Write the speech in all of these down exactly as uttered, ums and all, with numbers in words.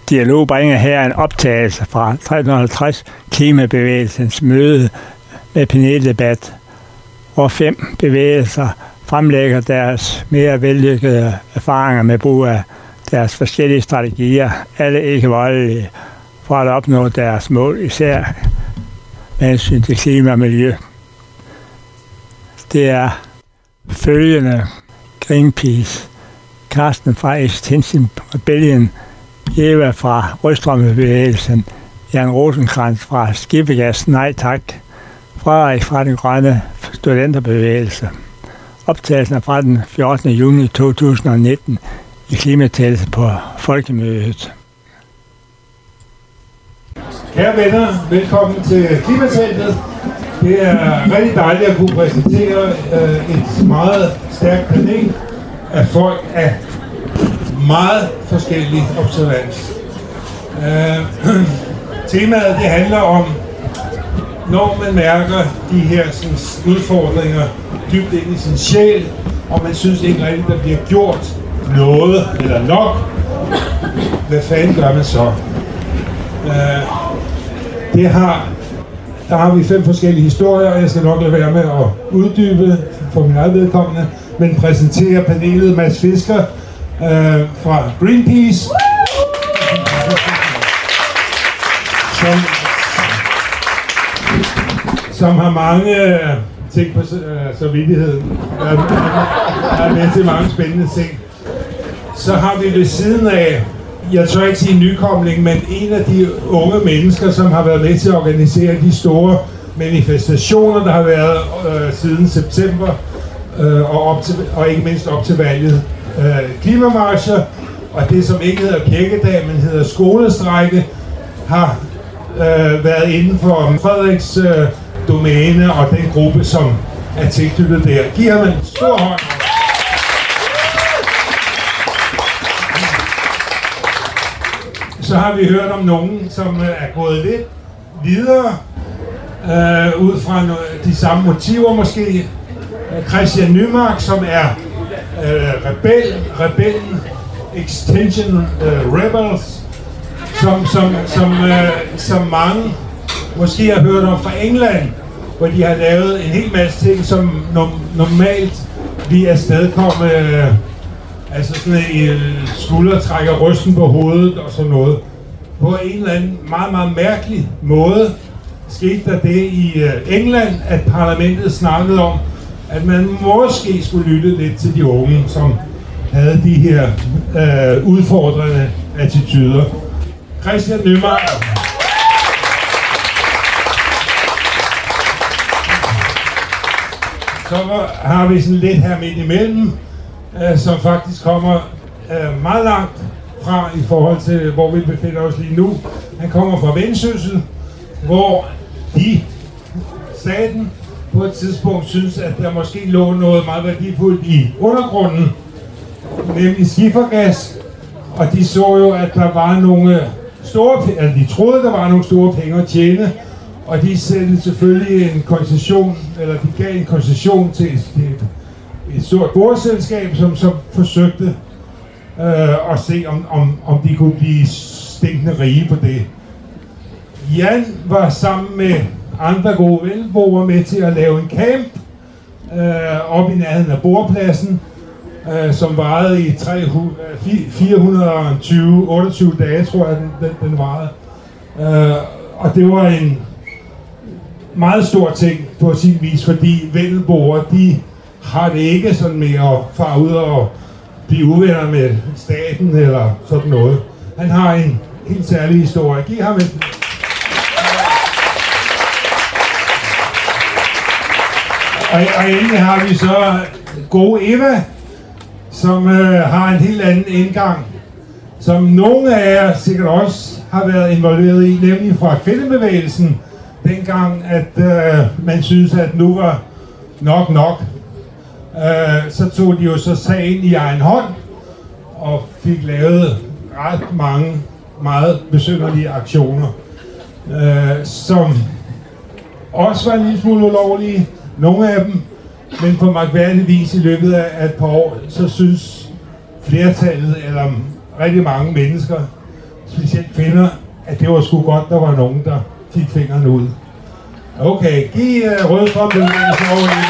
dialog bringer her en optagelse fra tretten halvtreds klimabevægelsens møde med paneldebat, hvor fem bevægelser fremlægger deres mere vellykkede erfaringer med brug af deres forskellige strategier, alle ikke voldelige, for at opnå deres mål, især med hensyn til klima og miljø. Det er følgende: Greenpeace, Carsten fra Extinction Rebellion, Eva fra Rødstrømmebevægelsen, Jan Rosenkrantz fra Skibegas Nej Tak, Frederik fra den grønne studenterbevægelse. Optagelsen er fra den fjortende juni to tusind og nitten i klimatælse på Folkemødet. Kære venner, velkommen til klimateltet. Det er rigtig dejligt at kunne præsentere øh, et meget stærkt panel af folk af meget forskellig observans. Øh, temaet det handler om, når man mærker de her sådan, udfordringer dybt ind i sin sjæl, og man synes ikke rigtigt, der bliver gjort noget eller nok, hvad fanden gør man så? Øh, det har, der har vi fem forskellige historier, og jeg skal nok lade være med at uddybe for min eget vedkommende, men præsentere panelet Mads Fisker øh, fra Greenpeace, som, som har mange ting på øh, samvittigheden. Der er, der er med til mange spændende ting. Så har vi ved siden af, jeg tør ikke sige nykomling, men en af de unge mennesker, som har været med til at organisere de store manifestationer, der har været øh, siden september, øh, og, op til, og ikke mindst op til valget. Øh, klimamarcher, og det som ikke hedder kirkedag, men hedder skolestrække, har øh, været inden for Frederiks øh, domæne og den gruppe, som er tilknyttet der. Giv ham en stor hånd. Så har vi hørt om nogen, som er gået lidt videre, øh, ud fra de samme motiver måske. Christian Nymark, som er øh, rebel, rebellen, Extinction øh, Rebels, som, som, som, øh, som mange måske har hørt om fra England, hvor de har lavet en hel masse ting, som no- normalt vi afstedkommer, øh, altså sådan en øh, skuldertrækker rysten på hovedet og sådan noget. På en eller anden meget, meget mærkelig måde skete der det i øh, England, at parlamentet snakkede om, at man måske skulle lytte lidt til de unge, som havde de her øh, udfordrende attityder. Christian Nymark. Så har vi sådan lidt her midt imellem, øh, som faktisk kommer øh, meget langt fra i forhold til, hvor vi befinder os lige nu. Han kommer fra Vendsyssel, hvor de, staten, på et tidspunkt synes, at der måske lå noget meget værdifuldt i undergrunden, nemlig skifergas, og de så jo, at der var nogle store, altså de troede, der var nogle store penge at tjene, og de sendte selvfølgelig en koncession, eller de gav en koncession til et, et stort boreselskab, som så forsøgte øh, at se, om, om, om de kunne blive stinkende rige på det. Jan var sammen med andre gode velboere med til at lave en camp øh, op i nærheden af borepladsen, øh, som varede i fire hundrede og tyve, otteogtyve dage, tror jeg, den, den, den varede. Øh, og det var en meget stor ting på sin vis, fordi velboere, de har det ikke sådan med at fare ud og blive uvenner med staten eller sådan noget. Han har en helt særlig historie. Giv ham et... Og, og endelig har vi så gode Eva, som øh, har en helt anden indgang, som nogle af jer sikkert også har været involveret i, nemlig fra kvindebevægelsen, dengang at øh, man synes, at nu var nok nok. Øh, så tog de jo så sagen i egen hånd, og fik lavet ret mange meget besynderlige aktioner, øh, som også var en lille smule ulovlige. Nogle af dem, men på mærkværdig vis i løbet af et par år, så synes flertallet, eller rigtig mange mennesker, specielt kvinder, at det var sgu godt, der var nogen, der fik fingeren ud. Okay, giv uh, Rødstrømbevægelsen over i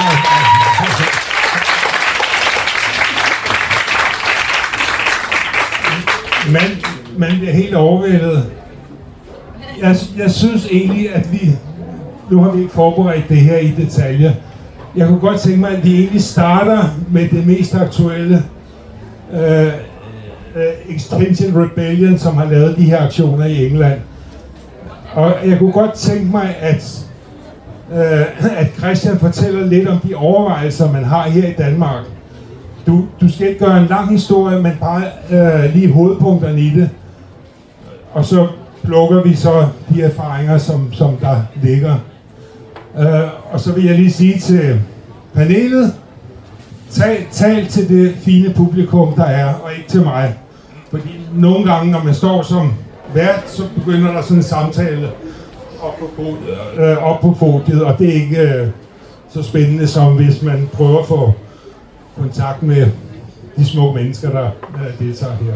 Man, man bliver helt overvældet. Jeg, jeg synes egentlig, at vi... Nu har vi ikke forberedt det her i detaljer. Jeg kunne godt tænke mig, at vi egentlig starter med det mest aktuelle. Uh, uh, Extinction Rebellion, som har lavet de her aktioner i England. Og jeg kunne godt tænke mig, at, uh, at Christian fortæller lidt om de overvejelser, man har her i Danmark. Du, du skal ikke gøre en lang historie, men bare uh, lige hovedpunkterne i det. Og så plukker vi så de erfaringer, som, som der ligger. Uh, og så vil jeg lige sige til panelet, tal, tal til det fine publikum, der er, og ikke til mig. Fordi nogle gange, når man står som vært, så begynder der sådan en samtale op på podiet, øh, op på podiet og det er ikke øh, så spændende, som hvis man prøver at få kontakt med de små mennesker, der øh, deltager her.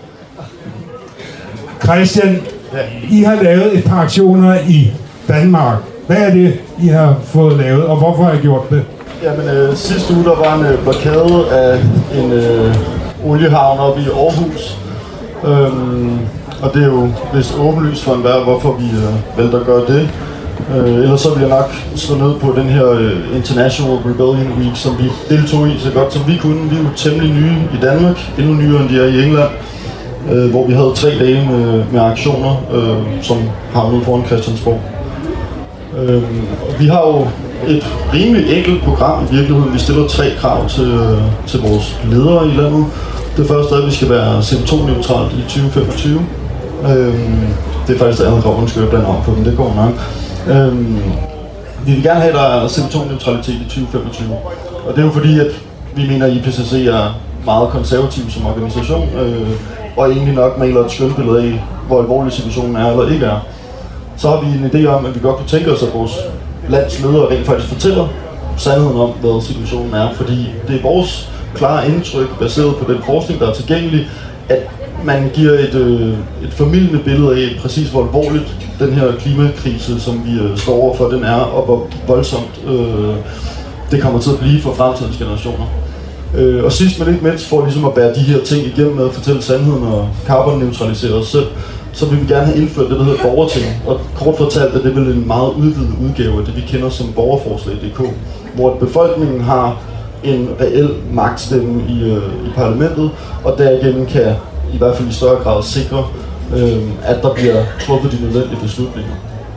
Christian, I har lavet et par aktioner i Danmark. Hvad er det, I har fået lavet, og hvorfor har I gjort det? Jamen, øh, sidste uge der var en øh, blokade af en øh, oliehavn oppe i Aarhus. Øhm, og det er jo vist åbenlyst for enhver, hvorfor vi øh, valgte at gøre det. Øh, ellers så vil jeg nok slå ned på den her øh, International Rebellion Week, som vi deltog i så godt som vi kunne. Vi er jo temmelig nye i Danmark, endnu nyere end de er i England. Øh, hvor vi havde tre dage med, med aktioner, øh, som havnede foran Christiansborg. Øh, vi har jo et rimelig enkelt program i virkeligheden. Vi stiller tre krav til, til vores ledere i landet. Det første er, at vi skal være C O to neutralt i tyve femogtyve. Øhm, det er faktisk det andet krav, man skal blande om på, men det går nok. Øhm, vi vil gerne have, at der er C O to neutralitet i tyve femogtyve. Og det er jo fordi, at vi mener, at I P C C er meget konservativ som organisation, øh, og egentlig nok maler et skønt billede af, hvor alvorlig situationen er eller ikke er. Så har vi en idé om, at vi godt kunne tænke os, at vores landsledere rent faktisk fortæller sandheden om, hvad situationen er, fordi det er vores klare indtryk, baseret på den forskning, der er tilgængelig, at man giver et, øh, et formildende billede af præcis, hvor alvorligt den her klimakrise, som vi øh, står overfor, den er, og hvor voldsomt øh, det kommer til at blive for fremtidens generationer. Øh, og sidst men ikke mindst, for ligesom at bære de her ting igennem med at fortælle sandheden og carbon-neutralisere os selv, så vil vi gerne have indført det, der hedder borgerting. Og kort fortalt er det vel en meget udvidet udgave af det, vi kender som borgerforslag punktum d k, hvor befolkningen har en reel magtstemme i, øh, i parlamentet, og derigennem kan i hvert fald i større grad sikre, øh, at der bliver truffet de nødvendige beslutninger.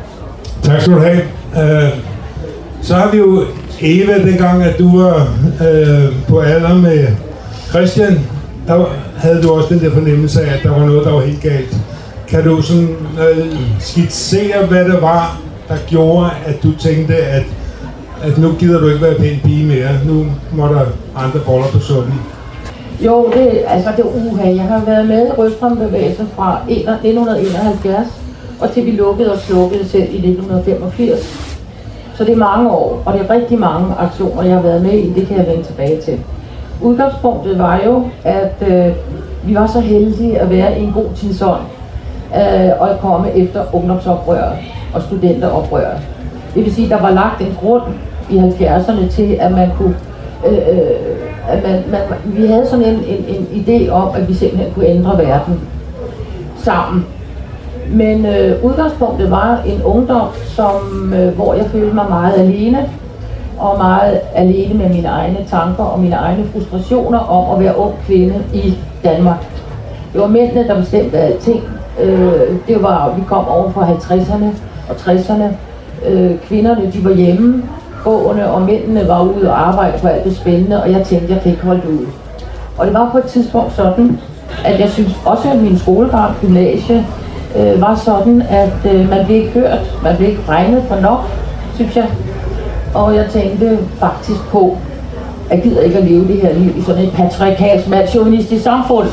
Tak skal du have. Uh, så har vi jo Eva, dengang at du var uh, på alder med Christian, der havde du også den der fornemmelse af, at der var noget, der var helt galt. Kan du sådan uh, skitsere, hvad det var, der gjorde, at du tænkte, at at nu gider du ikke være pæn pige mere, nu må der andre boller på suppen? Jo, det, altså det er uha. Jeg har været med i Rødstrømbevægelsen fra nitten enoghalvfjerds, og til vi lukkede og slukkede selv i nitten femogfirs. Så det er mange år, og det er rigtig mange aktioner, jeg har været med i, det kan jeg vende tilbage til. Udgangspunktet var jo, at øh, vi var så heldige at være i en god tidsånd, øh, og at komme efter ungdomsoprøret og studenteroprøret. Det vil sige, at der var lagt en grund i halvfjerdserne til, at man kunne, øh, at man, man, vi havde sådan en, en, en idé om, at vi simpelthen kunne ændre verden sammen. Men øh, udgangspunktet var en ungdom, som, øh, hvor jeg følte mig meget alene, og meget alene med mine egne tanker og mine egne frustrationer om at være ung kvinde i Danmark. Det var mændene, der bestemte alting. Øh, det var, vi kom over fra halvtredserne og tresserne. Øh, kvinderne, de var hjemme, gående, og mændene var ude og arbejde på alt det spændende, og jeg tænkte, jeg kan ikke holde det ud. Og det var på et tidspunkt sådan, at jeg synes også, at min skolegang, gymnasie, øh, var sådan, at øh, man blev ikke hørt, man blev ikke regnet for nok, synes jeg. Og jeg tænkte faktisk på, at jeg gider ikke at leve det her liv i sådan et patriarkalsk, mandsjovinistisk samfund.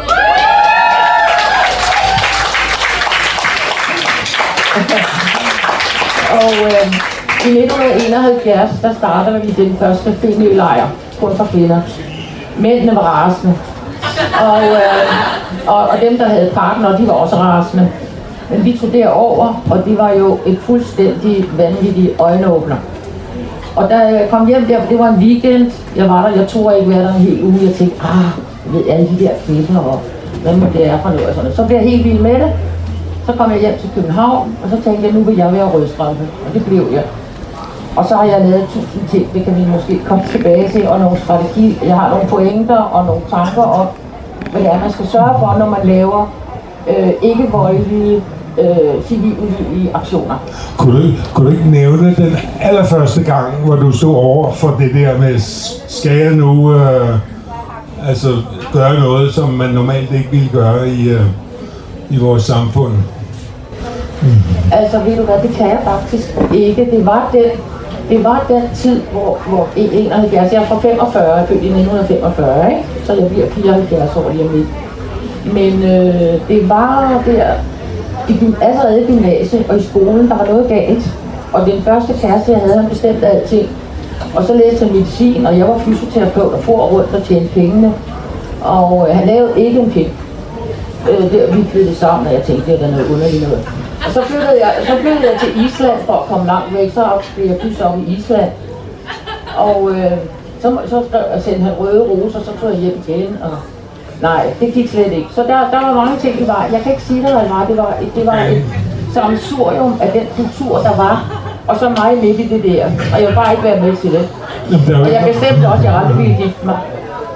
Og øh, i nitten enoghalvfjerds, der startede vi den første Femølejr, kun for kvinder. Mændene var rasende. Og øh, Og, og dem, der havde partner, de var også rasende. Men vi tog derover, og det var jo et fuldstændig vanvittigt øjenåbner. Og da jeg kom hjem der, det var en weekend, jeg var der, jeg tog ikke være der en hel uge, jeg tænkte, ah, jeg ved alle de der kvinder, og hvad må det er for noget og sådan. Så blev jeg helt vild med det. Så kom jeg hjem til København, og så tænkte jeg, nu vil jeg være rødstrømpe, og det blev jeg. Og så har jeg lavet tusind ting, det kan vi måske komme tilbage til, og nogle strategi. Jeg har nogle pointer og nogle tanker om, hvad det er, man skal sørge for, når man laver øh, ikke-voldelige, øh, civilulydige aktioner. Kunne du, kunne du ikke nævne den allerførste gang, hvor du stod over for det der med, skal jeg nu øh, altså, gøre noget, som man normalt ikke ville gøre i, øh, i vores samfund? Mm. Altså, ved du hvad, det kan jeg faktisk ikke. Det var den, det var den tid, hvor, hvor enoghalvfjerds, jeg er fra femogfyrre, jeg er født i nitten femogfyrre, ikke? Så jeg bliver fireoghalvfjerds år lige om lidt. Men øh, det var der, i, allerede i gymnasiet og i skolen, der var noget galt. Og den første kæreste, jeg havde, han bestemte alting. Og så læste jeg medicin, og jeg var fysioterapeut og for rundt og tjente pengene. Og øh, han lavede ikke en pind. Øh, der vi flyttede sammen, og jeg tænkte, det er noget underligt noget. Og så flyttede, jeg, så flyttede jeg til Island for at komme langt væk, så blev jeg pludselig op i Island. Og øh, så, så sendte han røde roser, så tog jeg hjem igen, og nej, det gik slet ikke. Så der, der var mange ting, det var, jeg kan ikke sige det, hvad det var, det var, det var et sammensurium af den kultur, der var, og så mig midt i det der, og jeg vil bare ikke være med til det. Og jeg bestemte også, at jeg aldrig ville gifte mig.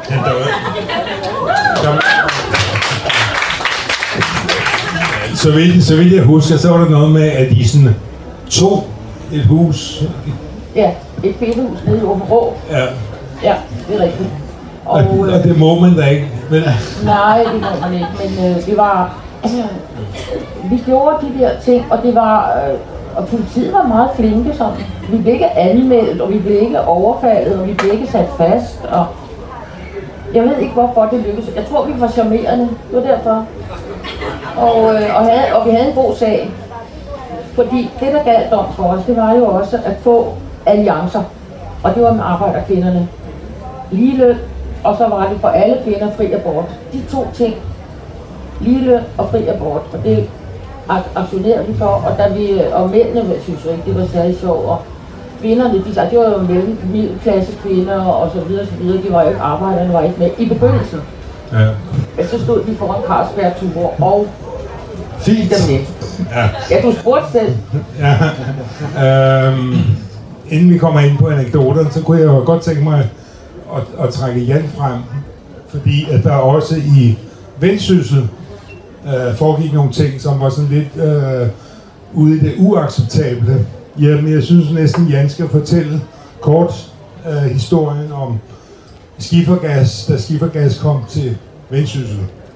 Så vidt, så vidt jeg husker, så var der noget med, at I sådan tog et hus. Ja, et kvindehus nede i Åbenrå. Ja. Ja, det er rigtigt. Og, og, og det må man da ikke. Men... Nej, det må man ikke, men øh, det var, altså, vi gjorde de der ting, og det var, øh, og politiet var meget flinke sådan. Vi blev ikke anmeldt, og vi blev ikke overfaldet, og vi blev ikke sat fast, og jeg ved ikke, hvorfor det lykkedes. Jeg tror, vi var charmerende, det var derfor. Og, øh, og, havde, og vi havde en god sag, fordi det, der galt om for os, det var jo også at få alliancer, og det var med arbejderkvinderne. Ligeløn, og så var det for alle kvinder fri abort. De to ting, ligeløn og fri abort, og det aktionerede vi for, og, da vi, og mændene, synes jeg ikke, det var særlig sjovt, og kvinderne, de sagde, det var jo mellem middelklasse kvinder, og så videre, så videre, de var jo ikke arbejderne, var ikke med i begyndelsen. Ja. Men så stod de foran Carlsberg-ture og fint. Dem lidt. Ja. Ja, du spurgte selv. Ja. Øhm, inden vi kommer ind på anekdoterne, så kunne jeg jo godt tænke mig at, at trække Jan frem, fordi at der også i Vendsyssel øh, foregik nogle ting, som var sådan lidt øh, ude i det uacceptable. Jamen, jeg synes næsten, Jan skal fortælle kort øh, historien om skifergas, da skifergas kom til Vendsyssel.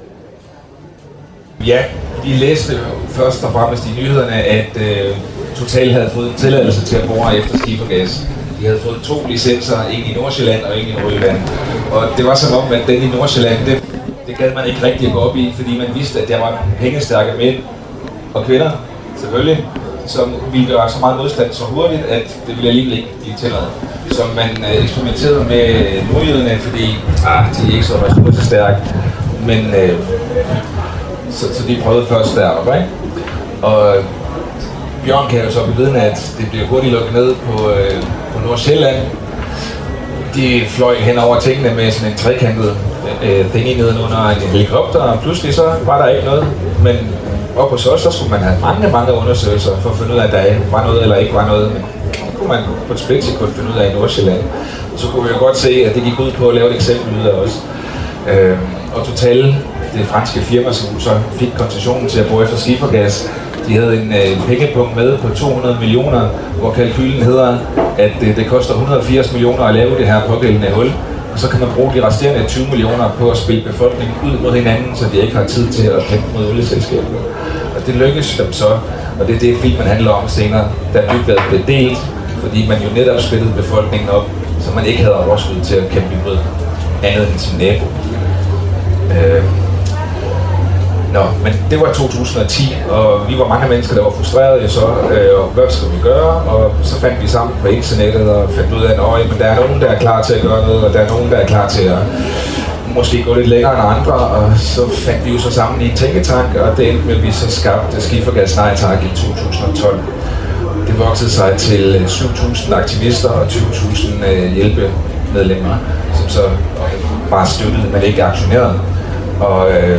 Ja, vi læste først og fremmest i nyhederne, at øh, Total havde fået en tilladelse til at bore efter skifergas. De havde fået to licenser, en i Nordsjælland og en i Nordjylland. Og det var som om, at den i Nordsjælland, det, det gad man ikke rigtig at gå op i, fordi man vidste, at der var pengestærke mænd og kvinder, selvfølgelig, som ville gøre så meget modstand så hurtigt, at det ville alligevel ikke blive tilladet. Så man øh, eksperimenterede med nordjyderne, fordi ah, de er ikke så ressourcestærke, men øh, så, så de prøvede først deroppe, ikke? Og Bjørn kan jo så bevidne, at det bliver hurtigt lukket ned på, øh, på Nordsjælland. De fløj hen over tingene med sådan en trekantet øh, thingy nedenunder en helikopter, og pludselig så var der ikke noget. Men op hos os, så skulle man have mange, mange undersøgelser for at finde ud af, at der var noget eller ikke var noget. Men det kunne man på et splitsekund finde ud af i Nordsjælland. Så kunne vi jo godt se, at det gik ud på at lave et eksempel ud af os. Øh, og Total, det franske firma, som så fik koncessionen til at bore efter skifergas, de havde en øh, pengepunkt med på to hundrede millioner, hvor kalkylen hedder, at øh, det koster et hundrede og firs millioner at lave det her pågældende hul. Og så kan man bruge de resterende tyve millioner på at spille befolkningen ud mod hinanden, så de ikke har tid til at kæmpe mod olieselskabet. Og det lykkedes dem så, og det er det filmen handler om senere, da Dybvad blev delt, fordi man jo netop splittede befolkningen op, så man ikke havde overskud til at kæmpe imod andet end sin nabo. Øh, Nå, men det var to tusind og ti, og vi var mange mennesker, der var frustrerede, så øh, hvad skal vi gøre? Og så fandt vi sammen på internettet og fandt ud af, at men der er nogen, der er klar til at gøre noget, og der er nogen, der er klar til at måske gå lidt længere end andre, og så fandt vi jo så sammen i en tænketank, og det endte med, at vi så skabte Skifergas Nej Tak i to tusind og tolv. Det voksede sig til syv tusind aktivister og tyve tusind øh, hjælpemedlemmer, som så bare støttede, men ikke aktionerede. Og øh,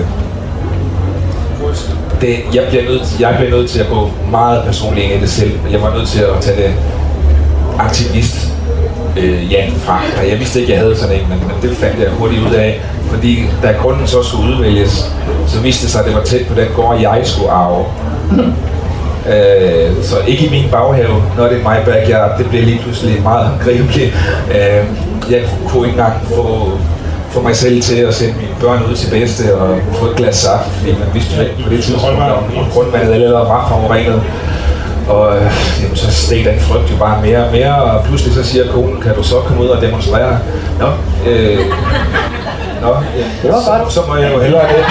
det, jeg, bliver nødt, jeg bliver nødt til at gå meget personligt ind i det selv. Jeg var nødt til at tage det aktivist øh, Jan fra. Jeg vidste ikke, jeg havde sådan en, men, men det fandt jeg hurtigt ud af. Fordi da grunden så skulle udvælges, så viste det sig, at det var tæt på den gård, jeg skulle arve. Øh, så ikke i min baghave, når det er my backyard, det blev lige pludselig meget angribeligt. Øh, jeg kunne ikke engang få, få mig selv til at sende mine børn ud til bedste og få et glas saft, fordi man vidste jo ikke på det tidspunkt, om grundvandet allerede var forurenet. Og øh, jamen, så steg den frygt jo bare mere og mere, og pludselig så siger konen, kan du så komme ud og demonstrere? Nå, øh, nå øh, så, så må jeg jo hellere det.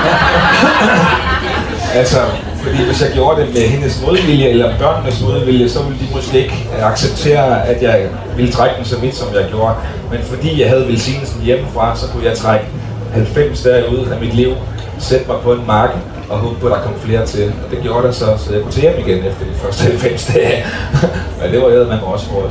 Altså, fordi hvis jeg gjorde det med hendes modvilje, eller børnenes modvilje, så ville de måske ikke acceptere, at jeg ville trække den så vidt, som jeg gjorde. Men fordi jeg havde velsignelsen hjemmefra, så kunne jeg trække halvfems dage ud af mit liv, sætte mig på en mark og håbe på, at der kom flere til. Og det gjorde der så, så jeg kunne tage hjem igen efter de første halvfems dage. Og det var jeg, man også råd.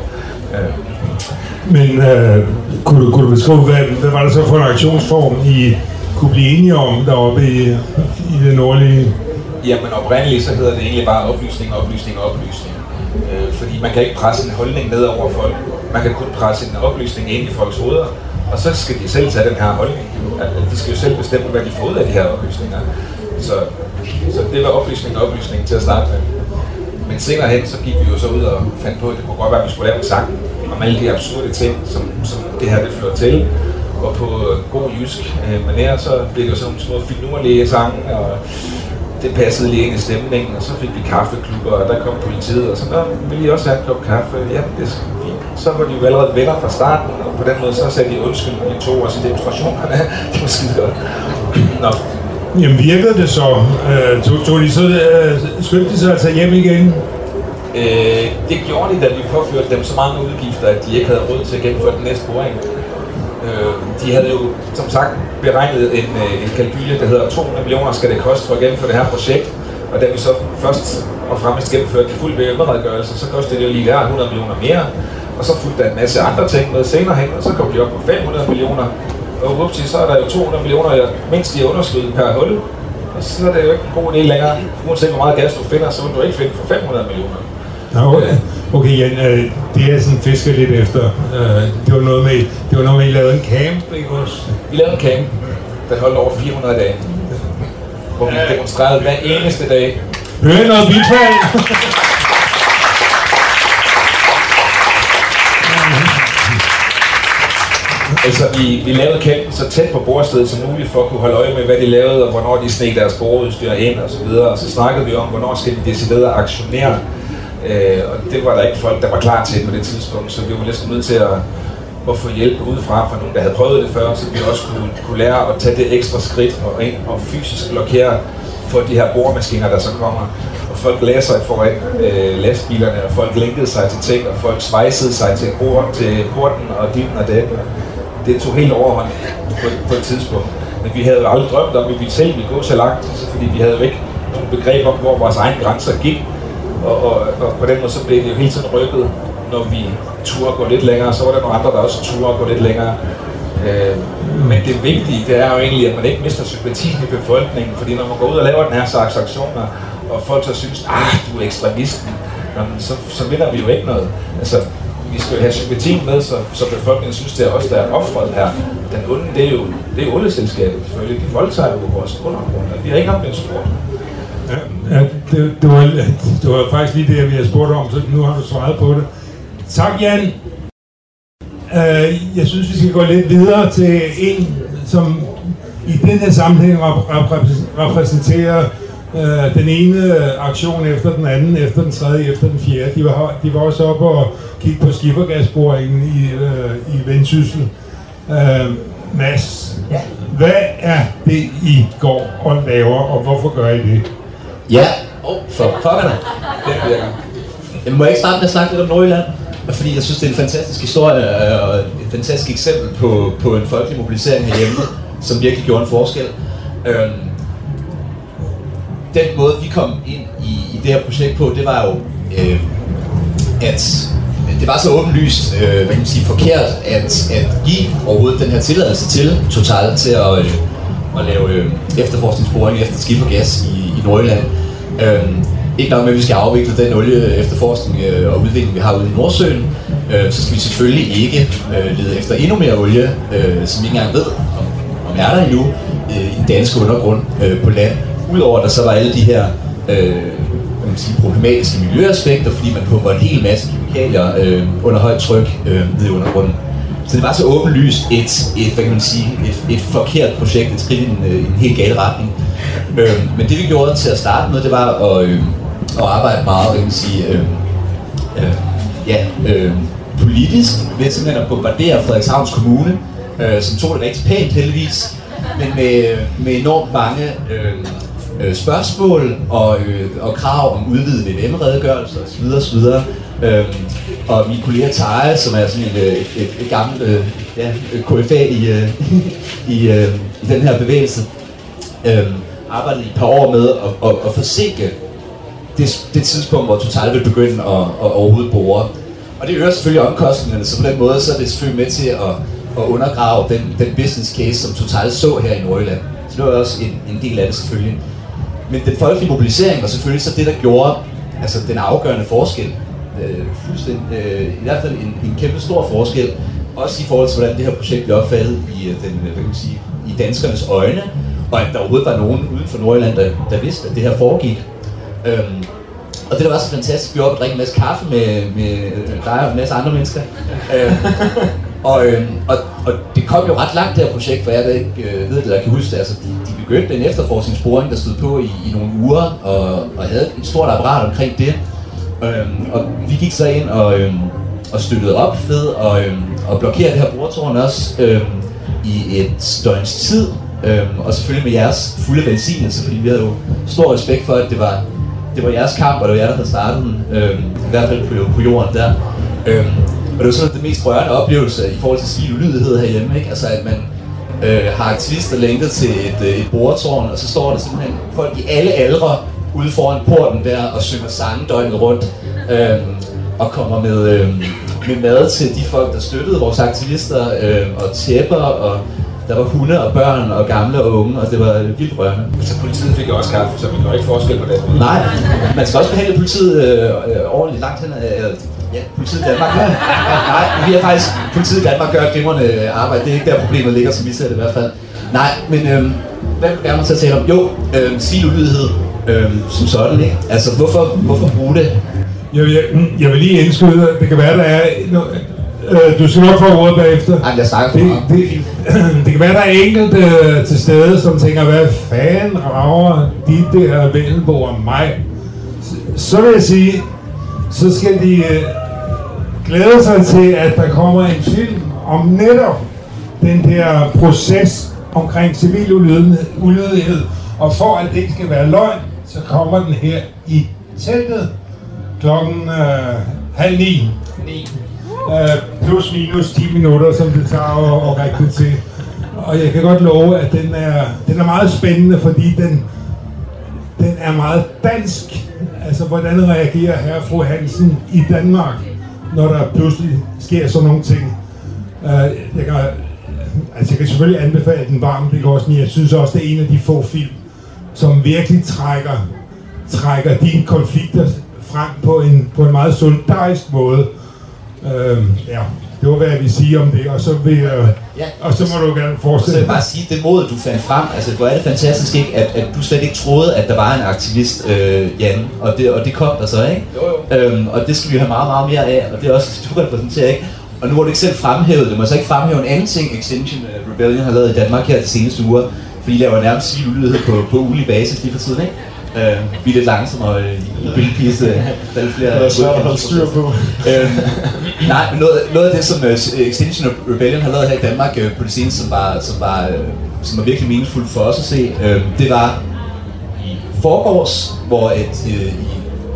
Men øh, kunne, du, kunne du beskrive, hvad, hvad var det så for en aktionsform, I kunne blive enige om deroppe i, i det nordlige? Jamen oprindeligt så hedder det egentlig bare oplysning, oplysning, oplysning. Øh, fordi man kan ikke presse en holdning ned over folk. Man kan kun presse en oplysning ind i folks hoveder, og så skal de selv tage den her holdning. De skal jo selv bestemme, hvad de får ud af de her oplysninger. Så, så det var oplysning og oplysning til at starte med. Men senere hen, så gik vi jo så ud og fandt på, at det kunne godt være, at vi skulle lave en sang om alle de absurde ting, som, som det her det fører til. Og på god jysk øh, manér, så blev det jo sådan nogle små finurlige sange, og det passede lige ind i stemningen, og så fik vi kaffeklubber, og der kom politiet, og så der ville I også have en kop kaffe. Ja, det skal vi. Så var de jo allerede venner fra starten, og på den måde så sagde de undskyld, de tog os i demonstrationerne. Det var skide godt. Nå. Jamen virkede det så? Øh, tog, tog de så, øh, skyndte de så at tage hjem igen? Øh, det gjorde de, da vi påførte dem så mange udgifter, at de ikke havde råd til at gennemføre den næste boring. Øh, de havde jo, som sagt, beregnet en, en kalkyle, der hedder to hundrede millioner skal det koste for at gennemføre det her projekt. Og da vi så først og fremmest gennemførte fuld V M-redegørelse, så kostede det jo lige der hundrede millioner mere. Og så fulgte der en masse andre ting med senere hen, og så kom de op på fem hundrede millioner. Og upsi, så er der jo to hundrede millioner, mindst de underskud per hul. Og så er det jo ikke en god idé længere. Uanset hvor meget gas du finder, så vil du ikke finde for fem hundrede millioner. Okay, okay Jan, øh, det er sådan fisker lidt efter. Øh, det var noget med, det var noget med, I lavede en camp, ikke også? Vi lavede en camp, der holdt over fire hundrede dage. Hvor vi demonstrerede hver eneste dag. Hør noget bifald! Altså, vi, vi lavede campen så tæt på bordstedet som muligt for at kunne holde øje med, hvad de lavede, og hvornår de snek deres bordudstyr ind og så videre. Og så snakkede vi om, hvornår skal de decideret aktionere. Øh, og det var der ikke folk, der var klar til på det tidspunkt, så vi var næsten nødt til at, at få hjælp udefra fra nogen, der havde prøvet det før, så vi også kunne, kunne lære at tage det ekstra skridt og, og fysisk blokere for de her boremaskiner, der så kommer. Og folk lagde sig foran øh, lastbilerne, og folk linkede sig til ting, og folk svejsede sig til, bord, til porten og ditten og datten. Det tog helt overhånd på, på et tidspunkt. Men vi havde jo aldrig drømt om, at vi selv ville gå så langt, fordi vi havde jo ikke nogen begreb om, hvor vores egne grænser gik. Og, og, og på den måde så blev det jo hele tiden rykket, når vi turde gå lidt længere, så var der nogle andre, der også turde gå lidt længere. Øh, men det vigtige, det er jo egentlig, at man ikke mister sympatien i befolkningen, fordi når man går ud og laver den her slags aktioner, og folk så synes, ah, du er ekstremisten, jamen, så, så vinder vi jo ikke noget. Altså, vi skal jo have sympatien med, så, så befolkningen synes, det er os, der er offret her. Den onde, det er jo, det er olieselskabet, selvfølgelig. De voldtager jo vores undergrund, og vi har ikke haft en sport. Ja, det, det, var, det var faktisk lige det, vi havde spurgt om, så nu har du svaret på det. Tak, Jan. Uh, jeg synes, vi skal gå lidt videre til en, som i den her sammenhæng repræsenterer uh, den ene aktion efter den anden, efter den tredje, efter den fjerde. De var, de var også oppe og kigge på skifergasboringen i, uh, i Vendsyssel. Uh, Mads, ja. Hvad er det, I går og laver, og hvorfor gør I det? Ja, oh, for pokkerne. Den virker. Jeg må ikke starte med at snakke lidt om Nordjylland. fordi jeg synes, det er en fantastisk historie og et fantastisk eksempel på, på en folkelig mobilisering herhjemme, som virkelig gjorde en forskel. Øhm, den måde, vi kom ind i, i det her projekt på, det var jo, øh, at det var så åbenlyst, øh, hvad kan man sige, forkert, at, at give overhovedet den her tilladelse til Total til at, øh, at lave øh, efterforskningsboring efter skifergas i, i Nordjylland. Øh, ikke nok med, at vi skal afvikle den olie efterforskning øh, og udvikling, vi har ude i Nordsøen, øh, så skal vi selvfølgelig ikke øh, lede efter endnu mere olie, øh, som vi ikke engang ved, om, om er der endnu, øh, i den danske undergrund øh, på land. Udover der så var alle de her øh, man kan sige, problematiske miljøaspekter, fordi man pumper en hel masse kemikalier øh, under højt tryk øh, ned i undergrunden. Så det var så åbenlyst et, et, hvad kan man sige, et, et forkert projekt, et skridt i en, en helt gal retning. Øh, men det vi gjorde til at starte med, det var at, øh, at arbejde meget, hvad kan man sige, øh, øh, ja, øh, politisk ved simpelthen at bombardere Frederikshavns Kommune, øh, som tog det rigtig pænt heldigvis, men med, med enormt mange øh, spørgsmål og, øh, og krav om udvidet V V M-redegørelser osv. osv. Øhm, og min kollega Tarja, som er sådan et, et, et, et gammelt øh, ja, K F A i, øh, i, øh, i den her bevægelse, øh, arbejdede i et par år med at, at, at forsinke det, det tidspunkt, hvor Total vil begynde at, at overhovedet bore. Og det øger selvfølgelig omkostningerne, så på den måde så er det selvfølgelig med til at, at undergrave den, den business case, som Total så her i Nordjylland. Så det var også en, en del af det selvfølgelig. Men den folkelige mobilisering var selvfølgelig så det, der gjorde altså den afgørende forskel. Øh, fuldstændig, øh, i hvert fald en, en kæmpe stor forskel, også i forhold til, hvordan det her projekt blev opfattet i, den, hvad kan man sige, i danskernes øjne, og at der overhovedet var nogen uden for Nordjylland, der, der vidste, at det her foregik. Øhm, og det der var så fantastisk, vi var oppe og drikke en masse kaffe med, med dig og en masse andre mennesker. Øhm, og, øhm, og, og det kom jo ret langt, det her projekt, for jeg der ikke øh, ved det, der kan huske det. Altså, de, de begyndte en efterforskningsboring, der stod på i, i nogle uger, og, og havde et stort apparat omkring det. Øhm, og vi gik så ind og, øhm, og støttede op ved og, øhm, og blokere det her boretårn også øhm, i et døgns tid. Øhm, og selvfølgelig med jeres fulde velsignelse, fordi vi havde jo stor respekt for, at det var, det var jeres kamp, og det var jer, der havde startet den, øhm, i hvert fald på, på jorden der. Øhm, og det var sådan det mest rørende oplevelse i forhold til civil ulydighed herhjemme, ikke? Altså at man øh, har aktivister lænket til et, et boretårn, og så står der simpelthen folk i alle aldre ude foran porten der og synger sange døgnet rundt øhm, og kommer med, øhm, med mad til de folk, der støttede vores aktivister øhm, og tæpper, og der var hunde og børn og gamle og unge, og det var vildt rørende. Så politiet fik også kaffe, så man gør ikke forskel på det? Nej, man skal også behandle politiet øh, øh, ordentligt langt hen af øh, ja, politiet i Danmark. Nej, vi har faktisk, politiet i Danmark gør et glimrende arbejde, det er ikke der problemet ligger, som vi ser det i hvert fald. Nej, men øh, hvad vil gerne til at tale om? Jo, øh, civil ulydighed. Øhm, som sådan, ikke? Altså, hvorfor, hvorfor bruge det? Jeg, jeg, jeg vil lige indskyde, det kan være, der er... Øh, du skal nok få ordet bagefter. Ej, jeg snakker for det, meget. Det, det kan være, der er enkelte øh, til stede, som tænker, hvad fanden rager de der Vendelbo om mig? Så, så vil jeg sige, så skal de øh, glæde sig til, at der kommer en film om netop den der proces omkring civil ulydighed. Og for at det ikke skal være løgn, så kommer den her i teltet klokken øh, halv ni. ni. Øh, plus minus ti minutter, som det tager at, at række til. Og jeg kan godt love, at den er, den er meget spændende, fordi den, den er meget dansk. Altså, hvordan reagerer herre fru Hansen i Danmark, når der pludselig sker sådan nogle ting. Øh, jeg, kan, altså, jeg kan selvfølgelig anbefale den varmt, det også, men jeg synes også, det er en af de få film, som virkelig trækker, trækker dine konflikter frem på en, på en meget solidarisk måde. Øhm, ja, det var hvad jeg vil sige om det, og så, vil, øh, ja, og så må du gerne fortsætte. Så vil jeg bare sige, det mod, du fandt frem, altså hvor er det fantastisk, ikke, at, at du slet ikke troede, at der var en aktivist, øh, Jan, og det, og det kom der så, ikke? Jo, jo. Øhm, og det skal vi have meget, meget mere af, og det er også, du repræsenterer, ikke? Og nu har du ikke selv fremhævet det, må så ikke fremhæve en anden ting, Extinction Rebellion har lavet i Danmark her de seneste uger, fordi I laver nærmest civil ulydighed på, på ugelig basis lige for tiden, ikke? Uh, vi er lidt langsommere i Greenpeace, uh, der er flere... Det er svært at holde styr på. uh, nej, men noget, noget af det, som uh, Extinction Rebellion har lavet her i Danmark uh, på det seneste, som var, som var, uh, som var virkelig meningsfuldt for os at se, uh, det var i forgårs, hvor et, uh, i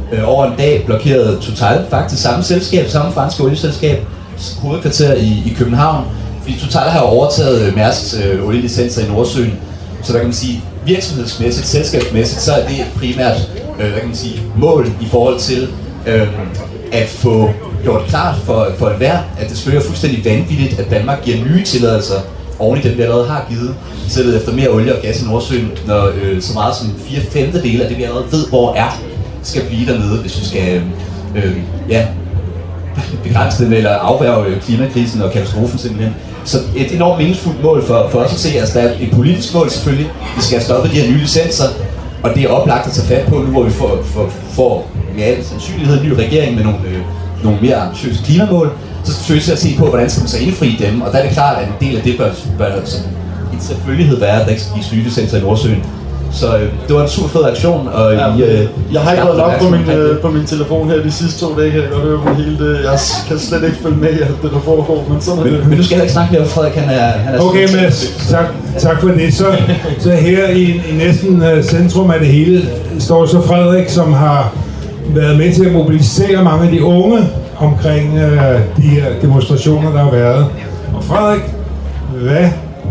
øh, over en dag blokerede Total, faktisk samme selskab, samme franske olieselskab, hovedkvarter i, i København. Fordi Total har jo overtaget Mærsks øh, olielicenser i Nordsøen, så hvad kan man sige, virksomhedsmæssigt, selskabsmæssigt, så er det primært øh, hvad kan man sige, mål i forhold til øh, at få gjort klart for, for enhver, at det selvfølgelig er fuldstændig vanvittigt, at Danmark giver nye tilladelser oven i dem, vi allerede har givet, sættet efter mere olie og gas i Nordsøen, når øh, så meget som fire femtedele af det, vi allerede ved, hvor er, skal blive dernede, hvis vi skal øh, ja, begrænse den eller afværge klimakrisen og katastrofen simpelthen. Så et enormt meningsfuldt mål for, for os at se, altså der er et politisk mål selvfølgelig, vi skal have stoppet de her nye licenser, og det er oplagt at tage fat på nu, hvor vi får, får, får med al sandsynlighed en ny regering med nogle, øh, nogle mere ambitiøse klimamål, så skal vi selvfølgelig at se på, hvordan skal man så indfri dem, og der er det klart, at en del af det bør, bør som en selvfølgelighed være, at der ikke skal gives nye licenser i Nordsøen. Så øh, det var en super fed aktion, og ja, I, øh, jeg har ikke været nok på min, øh, på min telefon her de sidste to dage, kan jeg godt høre på hele det. Jeg kan slet ikke følge med i alt det, der foregår, men sådan men, men du skal heller ikke snakke mere, Frederik, han er... Han er okay, Mads, tak, tak for det. Så, så her i, i næsten uh, centrum af det hele står så Frederik, som har været med til at mobilisere mange af de unge omkring uh, de her demonstrationer, der har været. Og Frederik, hvad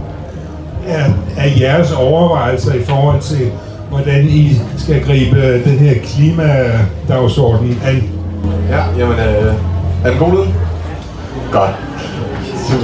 er, er jeres overvejelser i forhold til, hvordan I skal gribe den her klimadagsorden an? Ja, jamen, øh, er den god lyd? Godt. Super.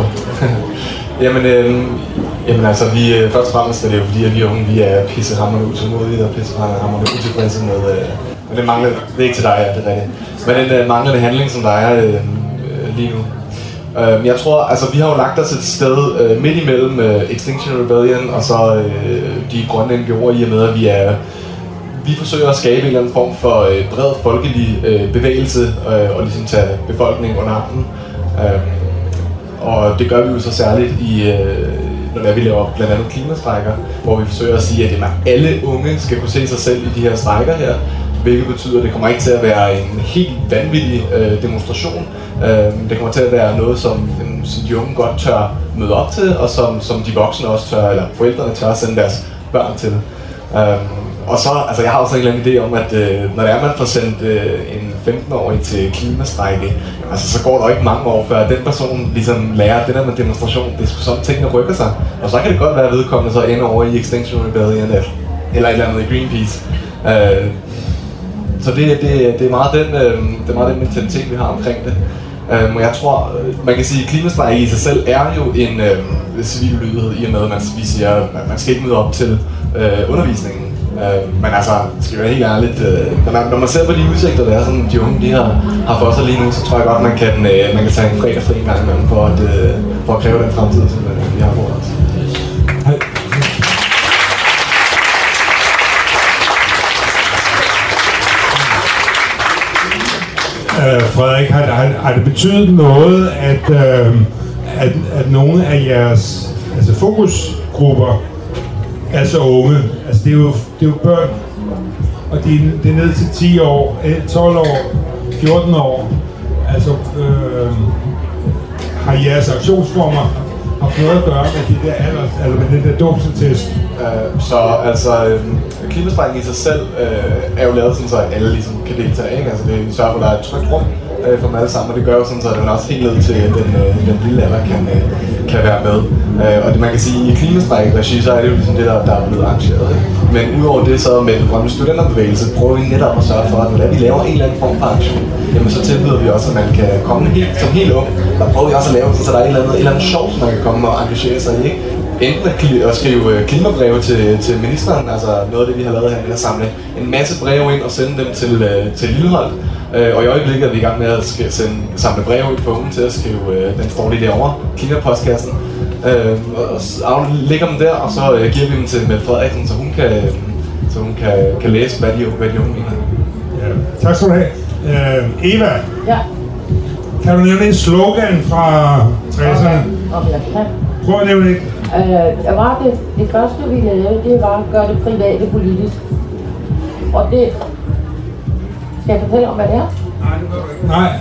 jamen, øh, jamen altså, vi, øh, først og fremmest er det jo fordi, at vi unge, vi er pissehammerende utålmodige og pissehammerende utilfredse med, øh, med den manglende, det er ikke til dig, ja, det er rigtigt, men den øh, manglende handling, som der er øh, lige nu. Uh, jeg tror, altså vi har jo lagt os et sted uh, midt imellem uh, Extinction Rebellion og så uh, de grønne N G O'er, i og med at vi er vi forsøger at skabe en eller anden form for uh, bred folkelig uh, bevægelse uh, og ligesom tage befolkningen under armen. Uh, og det gør vi jo så særligt i uh, når vi laver blandt andet klimastrækker, hvor vi forsøger at sige, at jamen, alle unge skal kunne se sig selv i de her strejker her, hvilket betyder, at det kommer ikke til at være en helt vanvittig øh, demonstration. Øh, det kommer til at være noget, som, som de unge godt tør møde op til, og som, som de voksne også tør, eller forældrene tør sende deres børn til. Øh, og så, altså jeg har også en eller anden idé om, at øh, når det er, man får sendt øh, en femten-årig til klimastrække, altså så går der ikke mange år, før den person ligesom lærer det der med demonstration, det er sådan, tingene rykker sig. Og så kan det godt være, at vedkommende så ender over i Extinction Rebellion, eller et eller andet i Greenpeace. Øh, Så det, det, det, er meget den, øh, det er meget den mentalitet, vi har omkring det. Øh, og jeg tror, man kan sige, at klimastrejke i sig selv er jo en øh, civil ulydighed, i og med, at man, vi siger, at man skal ikke møde op til øh, undervisningen. Øh, men altså, skal være helt ærligt, øh, når, man, når man ser på de udsigter, der er sådan, de unge de har, har for sig lige nu, så tror jeg godt, man kan, øh, man kan tage en fredag fri en gang imellem for at, øh, for at kræve den fremtid, som øh, vi har foran os. Hej. Uh, Frederik, har, har, har det betydet noget, at, uh, at, at nogle af jeres altså fokusgrupper er så unge? Altså det er jo, det er jo børn, og de, det er ned til ti år, tolv år, fjorten år. Altså uh, har jeres aktionsformer haft noget at gøre med de der alder, altså med den der dåbsattest? Uh, så altså, øh, klimastrækken i sig selv øh, er jo lavet sådan, så alle ligesom kan deltage, ikke? Altså det sørger for, at der er et trygt rum øh, for dem alle sammen, og det gør jo sådan, så den også helt ned til den, øh, den lille alder kan, øh, kan være med. Øh, og det man kan sige, i klimastræk-regi, så er det jo ligesom det, der, der er blevet arrangeret, ikke? Men udover det, så med den grønne studenterbevægelse, prøver vi netop at sørge for, at når vi laver en eller anden form for aktion, jamen så tilbyder vi også, at man kan komme helt, som helt ung. Der prøver vi også at lave det, så der er et eller andet, et eller andet sjov, som man kan komme og engagere sig i, ikke? Enten at skrive klimabreve til, til ministeren, altså noget af det, vi har lavet her, at samle en masse breve ind og sende dem til, til Lilleholdt. Og i øjeblikket er vi i gang med at sende, samle breve ud for unge til at skrive, den står lige derovre, klimapostkassen. Og lægger dem der, og så giver vi dem til Mette Frederiksen, så hun kan, så hun kan, kan læse, hvad de, hvad de unge mener. Ja, tak skal du have. Uh, Eva, ja. Kan du nævne en slogan fra tresserne? Om jeg kan. Prøv at nævne det. Uh, var det, det første vi lavede, det var at gøre det private politisk. Og det... Skal jeg fortælle om, hvad det er? Nej, det gør du ikke. Nej.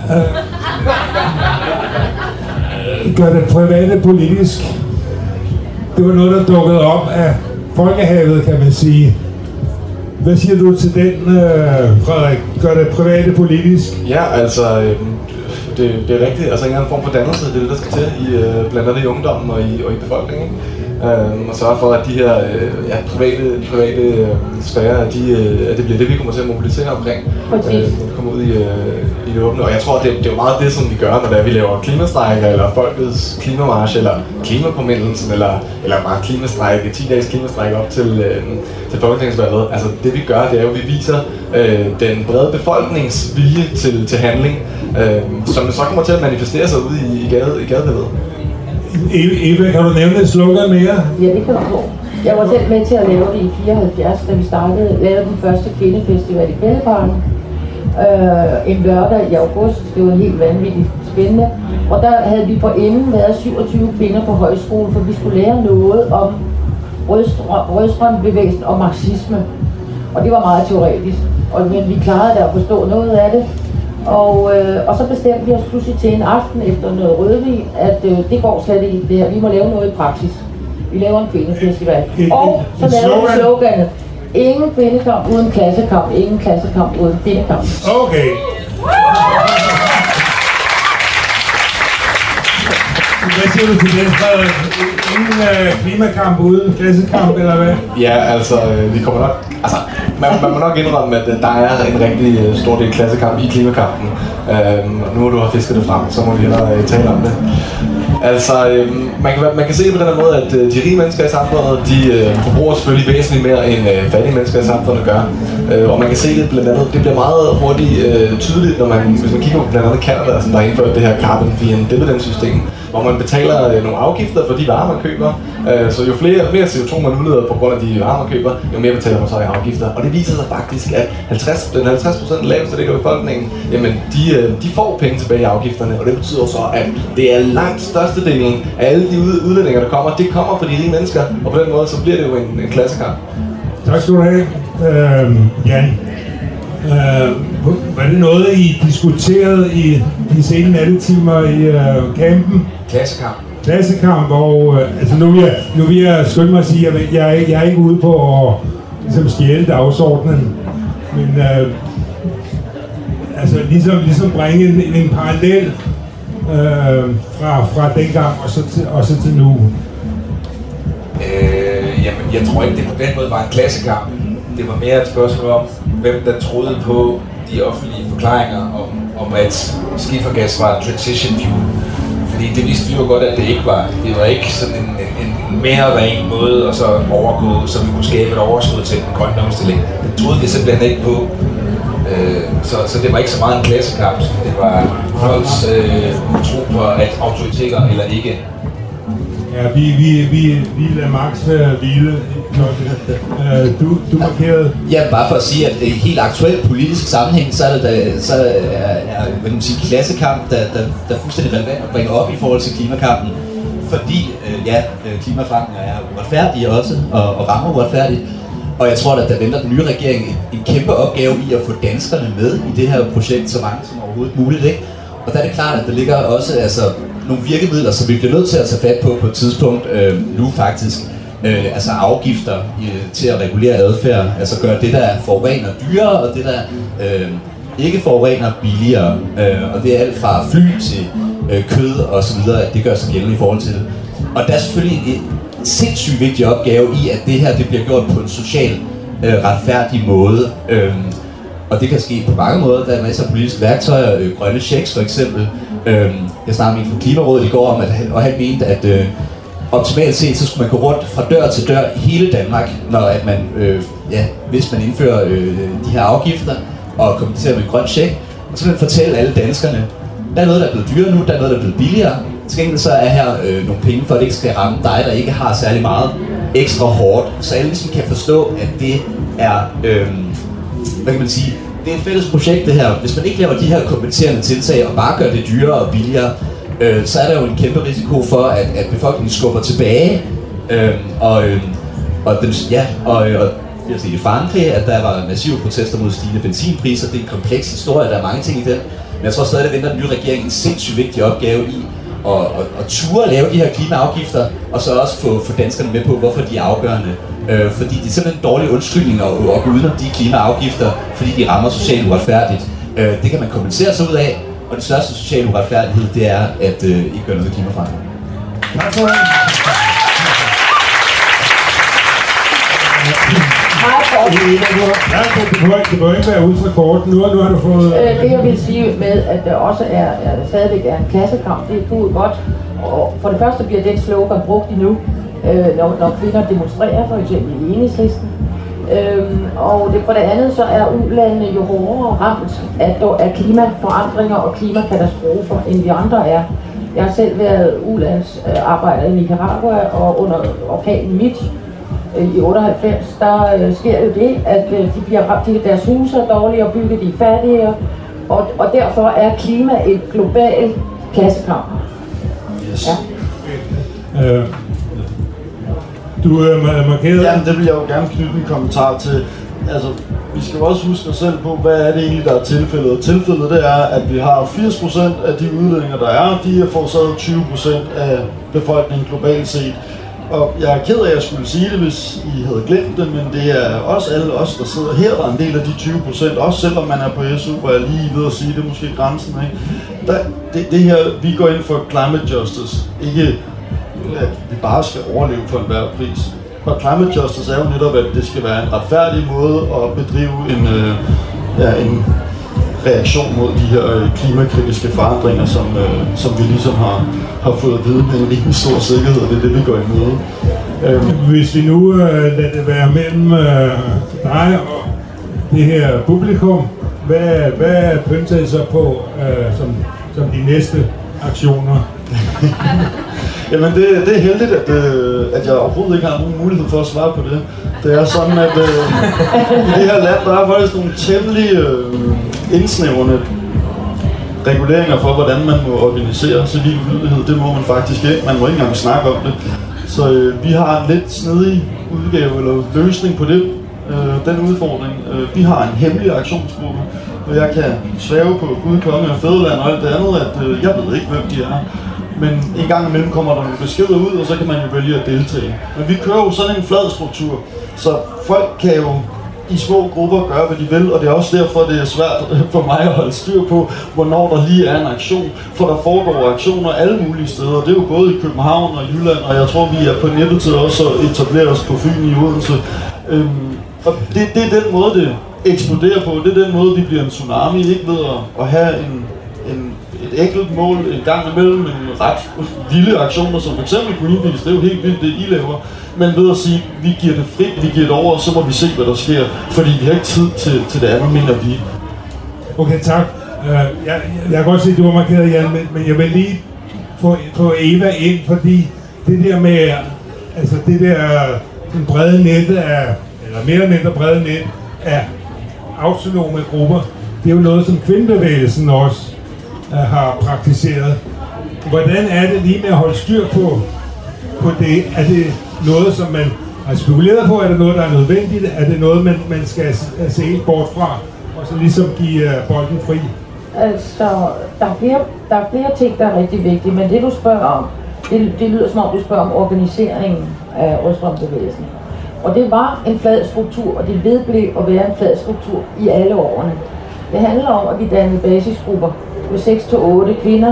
Uh, gør det private politisk. Det var noget, der dukkede op af folkehavet, kan man sige. Hvad siger du til den, øh, Frederik? Gør det private politisk? Ja, altså, øh, det, det er rigtigt. Altså en eller anden form for dannelse, det er det, der skal til, i, øh, blandt andet i ungdommen og i, og i befolkningen. Øh, og sørge for, at de her øh, ja, private, private øh, sfærer, at, de, øh, at det bliver det, vi kommer til at mobilisere omkring. Øh, når vi kommer ud i, øh, i det åbne. Og jeg tror, det, det er jo meget det, som vi gør, når det er, vi laver klimastrækker, eller folkets klimamarch, eller klimapåmindelsen, eller, eller bare klimastrække, ti dages klimastrække op til, øh, til folketingsvalget. Altså det vi gør, det er jo, at vi viser øh, den brede befolknings vilje til, til handling, øh, som så kommer til at manifestere sig ude i, i, gade, i gadebilledet. Eva, kan du nævne et slogan mere? Ja, det kan du få. Jeg var selv med til at lave det i fireoghalvfjerds, da vi startede, lavede den første kvindefestival i Fældeparken. Øh, en lørdag i august, det var helt vanvittigt spændende. Og der havde vi for enden været syvogtyve kvinder på højskole, for vi skulle lære noget om rødstrømbevægelsen og marxisme. Og det var meget teoretisk, og men vi klarede da at forstå noget af det. Og, øh, og så bestemte vi os pludselig til en aften efter noget rødvin, at øh, det går slet ikke det her. Vi må lave noget i praksis. Vi laver en kvindefestival. Og så laver vi sloganet. Ingen kvindekamp uden klassekamp. Ingen klassekamp uden kvindekamp. Okay. Hvad siger du til det, Frederik? Ingen øh, klimakamp uden klassekamp, eller hvad? Ja, altså, øh, vi kommer nok... Altså, man, man må nok indrømme, at der er en rigtig øh, stor del klassekamp i klimakampen. Øh, nu hvor du har fisket det frem, så må vi hellere øh, tale om det. Altså, øh, man, kan, man kan se det på den her måde, at øh, de rige mennesker i samfundet, de øh, forbruger selvfølgelig væsentligt mere end øh, fattige mennesker i samfundet gør. Øh, og man kan se det blandt andet, det bliver meget hurtigt øh, tydeligt, når man, hvis man kigger på blandt andet Canada, som der har indført det her carbon fee and dividend system, hvor man betaler øh, nogle afgifter for de varer, man køber. Øh, så jo flere, mere C O to man udleder på grund af de varer, man køber, jo mere betaler man så i afgifter. Og det viser sig faktisk, at halvtreds, den halvtreds procent laveste del af befolkningen, jamen de, øh, de får penge tilbage i afgifterne. Og det betyder så, at det er langt størstedelen af alle de udledninger, der kommer, det kommer fra de rige mennesker. Og på den måde, så bliver det jo en, en klassekamp. Tak skal du have, øh, Jan. Øh, var det noget, I diskuterede i de sene nattetimer i øh, campen? Klassekamp. Klassekamp, og øh, altså nu vil jeg, nu vil jeg skynde mig at sige, at jeg, jeg, jeg er ikke ude på at ligesom stjæle dagsordenen, men øh, altså ligesom, ligesom bringe en, en parallel øh, fra, fra dengang og så til, og så til nu. Øh, jamen, jeg tror ikke, det på den måde var en klassekamp. Det var mere et spørgsmål om, hvem der troede på de offentlige forklaringer om, om at skifergas var en transition fuel. Fordi det vidste vi jo godt, at det ikke var. Det var ikke sådan en, en, en mere ren måde at så overgå, så vi kunne skabe et overskud til den grønne omstilling. Det troede vi simpelthen ikke på. Øh, så, så det var ikke så meget en klassekamp. Det var folks øh, tro på, at autoriteter eller ikke. Ja, vi, vi, vi, vi lader Max være hvile. Du, du markerede... Ja, bare for at sige, at i helt aktuel politisk sammenhæng, så er det der, så er, er hvad kan man sige, klassekamp, der, der, der er fuldstændig relevant at bringe op i forhold til klimakampen. Fordi, øh, ja, klimaforandringer er uretfærdige også, og, og rammer uretfærdigt. Og jeg tror, at der venter den nye regering en, en kæmpe opgave i at få danskerne med i det her projekt, så mange som overhovedet muligt, ikke? Og der er det klart, at der ligger også altså, nogle virkemidler, som vi bliver nødt til at tage fat på på et tidspunkt øh, nu faktisk. Øh, altså afgifter øh, til at regulere adfærd, altså gøre det, der forurener dyrere, og det, der øh, ikke forurener billigere. Øh, og det er alt fra fly til øh, kød og så videre, at det gør sig gældende i forhold til det. Og der er selvfølgelig en sindssygt vigtig opgave i, at det her det bliver gjort på en social øh, retfærdig måde. Øh, og det kan ske på mange måder. Der er masser af politiske værktøjer, øh, grønne checks for eksempel. Øh, jeg snakkede med en fra Klimarådet i går om, at, og han mente, at øh, optimalt set, så skulle man gå rundt fra dør til dør i hele Danmark, når at man, øh, ja, hvis man indfører øh, de her afgifter og kompenserer med en grøn check, og så vil man fortælle alle danskerne, der er noget, der er blevet dyrere nu, der er noget, der er blevet billigere. Til gengæld så er her øh, nogle penge, for at det ikke skal ramme dig, der ikke har særlig meget ekstra hårdt, så alle ligesom kan forstå, at det er, øh, hvad kan man sige, det er et fælles projekt det her. Hvis man ikke laver de her kompenserende tiltag og bare gør det dyrere og billigere, øh, så er der jo en kæmpe risiko for, at, at befolkningen skubber tilbage. Øh, og, øh, og, den, ja, og, og jeg har set i Frankrig, at der var massive protester mod stigende benzinpriser. Det er en kompleks historie, der er mange ting i den. Men jeg tror stadig, at der venter den nye regering en sindssygt vigtig opgave i og, og, og ture lave de her klimaafgifter, og så også få, få danskerne med på, hvorfor de er afgørende. Øh, fordi det er simpelthen en dårlig undskyldning at, at gå udenom de klimaafgifter, fordi de rammer socialt uretfærdigt. Øh, det kan man kompensere sig ud af, og den største sociale uretfærdighed, det er at øh, ikke gøre noget klimaforandring. Tak for det. Ja, det må, det må ikke være ultra kort. Nu, nu har du fået... Øh, det jeg vil sige med, at der også er, er stadigvæk er en klassekamp, det er duet godt. Og for det første bliver den slogan brugt endnu, øh, når, når kvinder demonstrerer, for eksempel i Enhedslisten. Øhm, og det, for det andet så er u-landene jo hårdere ramt af, af klimaforandringer og klimakatastrofer, end vi andre er. Jeg har selv været u-landsarbejder i Nicaragua, og under orkanen Mitch i otteoghalvfems, der øh, sker jo det, at øh, de bliver ramt, de, deres huse er dårlige og bygget, de er fattige, og, og derfor er klima et globalt klassekamp. Yes. Ja. Øh, du er øh, markeret... Ja, det vil jeg jo gerne knytte en kommentar til. Altså, vi skal jo også huske os selv på, hvad er det egentlig, der er tilfældet. Tilfældet det er, at vi har firs procent af de udledninger, der er, de er forårsaget tyve procent af befolkningen globalt set. Og jeg er ked af, at jeg skulle sige det, hvis I havde glemt det, men det er også alle os, der sidder her, der er en del af de tyve procent, også selvom man er på S U, og jeg er lige ved at sige, det er måske grænsen, ikke? Der, det, det her, vi går ind for climate justice, ikke at vi bare skal overleve for enhver pris. Og climate justice er jo netop, at det skal være en retfærdig måde at bedrive en, øh, ja, en reaktion mod de her øh, klimakritiske forandringer, som, øh, som vi ligesom har, har fået at vide med en lille stor sikkerhed, og det er det, vi går imod. Øhm. Hvis vi nu øh, lader det være mellem øh, dig og det her publikum, hvad, hvad pynter I så på øh, som, som de næste aktioner? Jamen det, det er heldigt, at, øh, at jeg overhovedet ikke har nogen mulighed for at svare på det. Det er sådan, at øh, i det her land, der er faktisk nogle temmelig øh, indsnævrende reguleringer for, hvordan man må organisere civil ulydighed. Det må man faktisk ikke. Man må ikke engang snakke om det. Så øh, vi har en lidt snedig udgave eller løsning på det, øh, den udfordring. Øh, vi har en hemmelig aktionsgruppe, og jeg kan svæve på Gud, konge og fædreland og alt det andet, at øh, jeg ved ikke, hvem de er. Men en gang imellem kommer der nogle beskeder ud, og så kan man jo vælge at deltage. Men vi kører jo sådan en flad struktur, så folk kan jo i små grupper gøre, hvad de vil, og det er også derfor, det er svært for mig at holde styr på, hvornår der lige er en aktion, for der foregår aktioner alle mulige steder. Det er jo både i København og Jylland, og jeg tror, vi er på nippet til også at etablere os på Fyn i Odense. Øhm, og det, det er den måde, det eksploderer på. Det er den måde, vi bliver en tsunami, ikke ved at, at have en, en, et enkelt mål en gang imellem en ret vilde aktioner, som f.eks. Greenpeace. Det er jo helt vildt, det I laver. Men ved at sige, at vi giver det frit, vi giver det over, så må vi se, hvad der sker. Fordi vi har ikke tid til, til det andet, mener vi. Okay, tak. Uh, jeg, jeg kan godt se, at du var markeret, Jan, men, men jeg vil lige få, få Eva ind, fordi det der med, altså det der den brede net af, eller mere eller mindre brede net af autonome grupper, det er jo noget, som kvindebevægelsen også uh, har praktiseret. Hvordan er det lige med at holde styr på, på det? Er det noget, som man har spekuleret på? Er det noget, der er nødvendigt? Er det noget, man, man skal se helt bort fra? Og så ligesom give uh, bolden fri? Altså, der er, flere, der er flere ting, der er rigtig vigtige, men det du spørger om, det, det lyder som om du spørger om organiseringen af Rødstrømbevægelsen. Og det var en flad struktur, og det vedblev at være en flad struktur i alle årene. Det handler om, at vi dannede basisgrupper med seks til otte kvinder,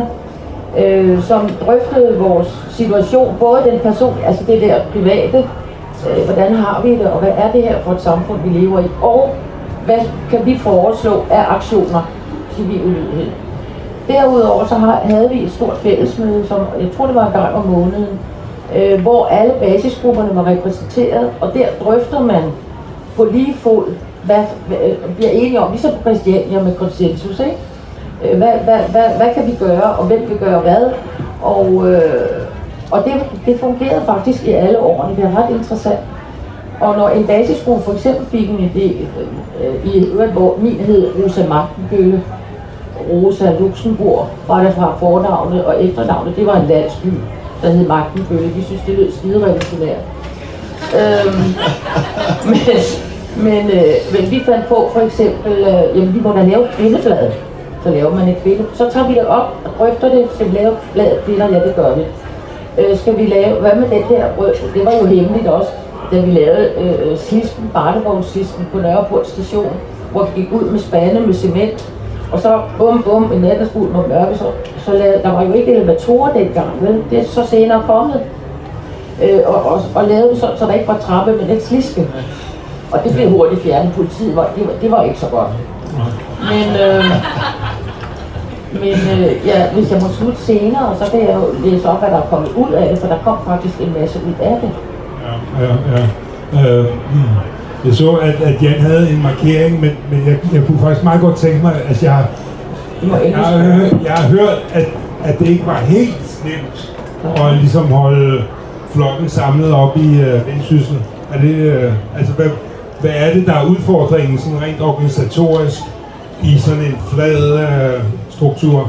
øh, som drøftede vores situation, både den person, altså det der private, øh, hvordan har vi det, og hvad er det her for et samfund, vi lever i, og hvad kan vi foreslå af aktioner, civil ulydighed. Derudover så havde vi et stort fællesmøde, som jeg tror det var en gang om måneden, øh, hvor alle basisgrupperne var repræsenteret, og der drøfter man på lige fod, hvad, hvad bliver enige om, ligesom på Christiania med konsensus, ikke? Hvad, hvad, hvad, hvad kan vi gøre, og hvem vil gøre hvad, og, øh, og det, det fungerede faktisk i alle årene, det er ret interessant. Og når en basisgruppe for eksempel fik en idé, øh, i øvrigt hvor min hed Rosa Magtenbølle, Rosa Luxemburg, var der fra fornavnet og efternavnet, det var en landsby, der hed Magtenbølle. De synes, det lød skide revolutionært. Øhm, men, men, øh, men vi fandt på for eksempel, øh, jamen vi må da lave kvindebladet. Så laver man et billede. Så tager vi det op og drøfter det. Skal vi lave bladet billeder? Ja, det gør vi. Øh, skal vi lave, hvad med den der rød? Det var jo hemmeligt også, da vi lavede øh, slisken, Bartevognslisken på Nørreport station, hvor vi gik ud med spande med cement. Og så bum bum, en nattersbul med mørke, så, så lavede, der var jo ikke elevatorer dengang, vel? Det er så senere kommet. Øh, og, og, og lavede det så, så der ikke var trappe, men lidt sliske. Og det blev hurtigt fjernet. Politiet var, det, var, det var ikke så godt. Men, øh, men øh, ja, hvis jeg må slutte senere, så kan jeg jo læse op, hvad der er kommet ud af det, for der kom faktisk en masse ud af det. Ja, ja, ja. Øh, jeg så, at, at Jan havde en markering, men, men jeg, jeg kunne faktisk meget godt tænke mig, at jeg, jeg, jeg, har, jeg har hørt, at, at det ikke var helt nemt at ligesom holde flokken samlet op i øh, Vendsyssel. Er det, øh, altså, hvad, hvad er det, der er udfordringen sådan rent organisatorisk i sådan en flad øh, struktur?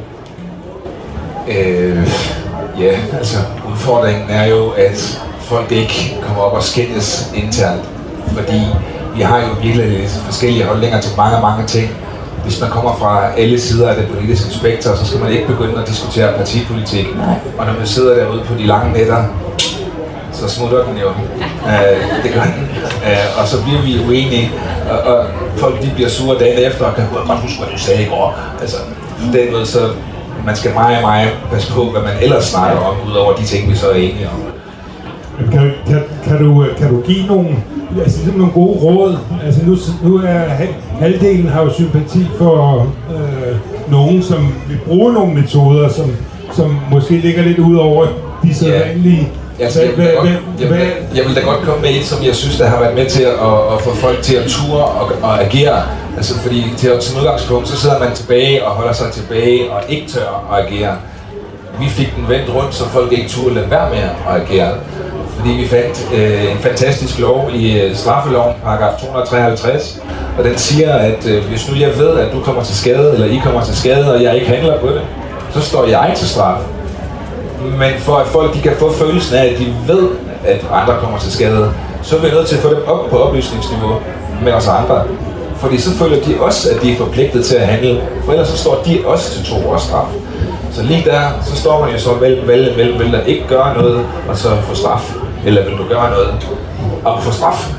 Øh, ja, altså udfordringen er jo, at folk ikke kommer op og skændes internt, fordi vi har jo virkelig lidt forskellige holdninger til mange, mange ting. Hvis man kommer fra alle sider af det politiske spektrum, så skal man ikke begynde at diskutere partipolitik. Og når man sidder derude på de lange nætter, så smutter den jo. Uh, det gør den. Uh, og så bliver vi uenige, og, og folk de bliver sure dagen efter, og kan godt huske, hvad du sagde i går. Altså, den måde, så man skal meget, meget passe på, hvad man ellers snakker om, udover de ting, vi så er enige om. Kan, kan, kan, du, kan du give nogle, altså, ligesom nogle gode råd? Altså nu, nu er halvdelen har jo sympati for øh, nogen, som vil bruge nogle metoder, som, som måske ligger lidt ud over de sædvanlige. Ja, altså, jeg, vil da godt, jeg, vil, jeg vil da godt komme med et, som jeg synes, der har været med til at, at, at få folk til at ture og, og agere. Altså fordi til, som udgangspunkt, så sidder man tilbage og holder sig tilbage og ikke tør at agere. Vi fik den vendt rundt, så folk ikke turde lade være med at agere. Fordi vi fandt øh, en fantastisk lov i øh, straffeloven, paragraf to hundrede treoghalvtreds, og den siger, at øh, hvis nu jeg ved, at du kommer til skade, eller I kommer til skade, og jeg ikke handler på det, så står jeg til straf. Men for at folk de kan få følelsen af, at de ved, at andre kommer til skade, så er vi nødt til at få dem op på oplysningsniveau med os andre. Fordi så føler de også, at de er forpligtet til at handle, for ellers så står de også til to års straf. Så lige der, så står man jo så vel, vel, vel, vil der ikke gøre noget, og så få straf. Eller vil du gøre noget, og få straf?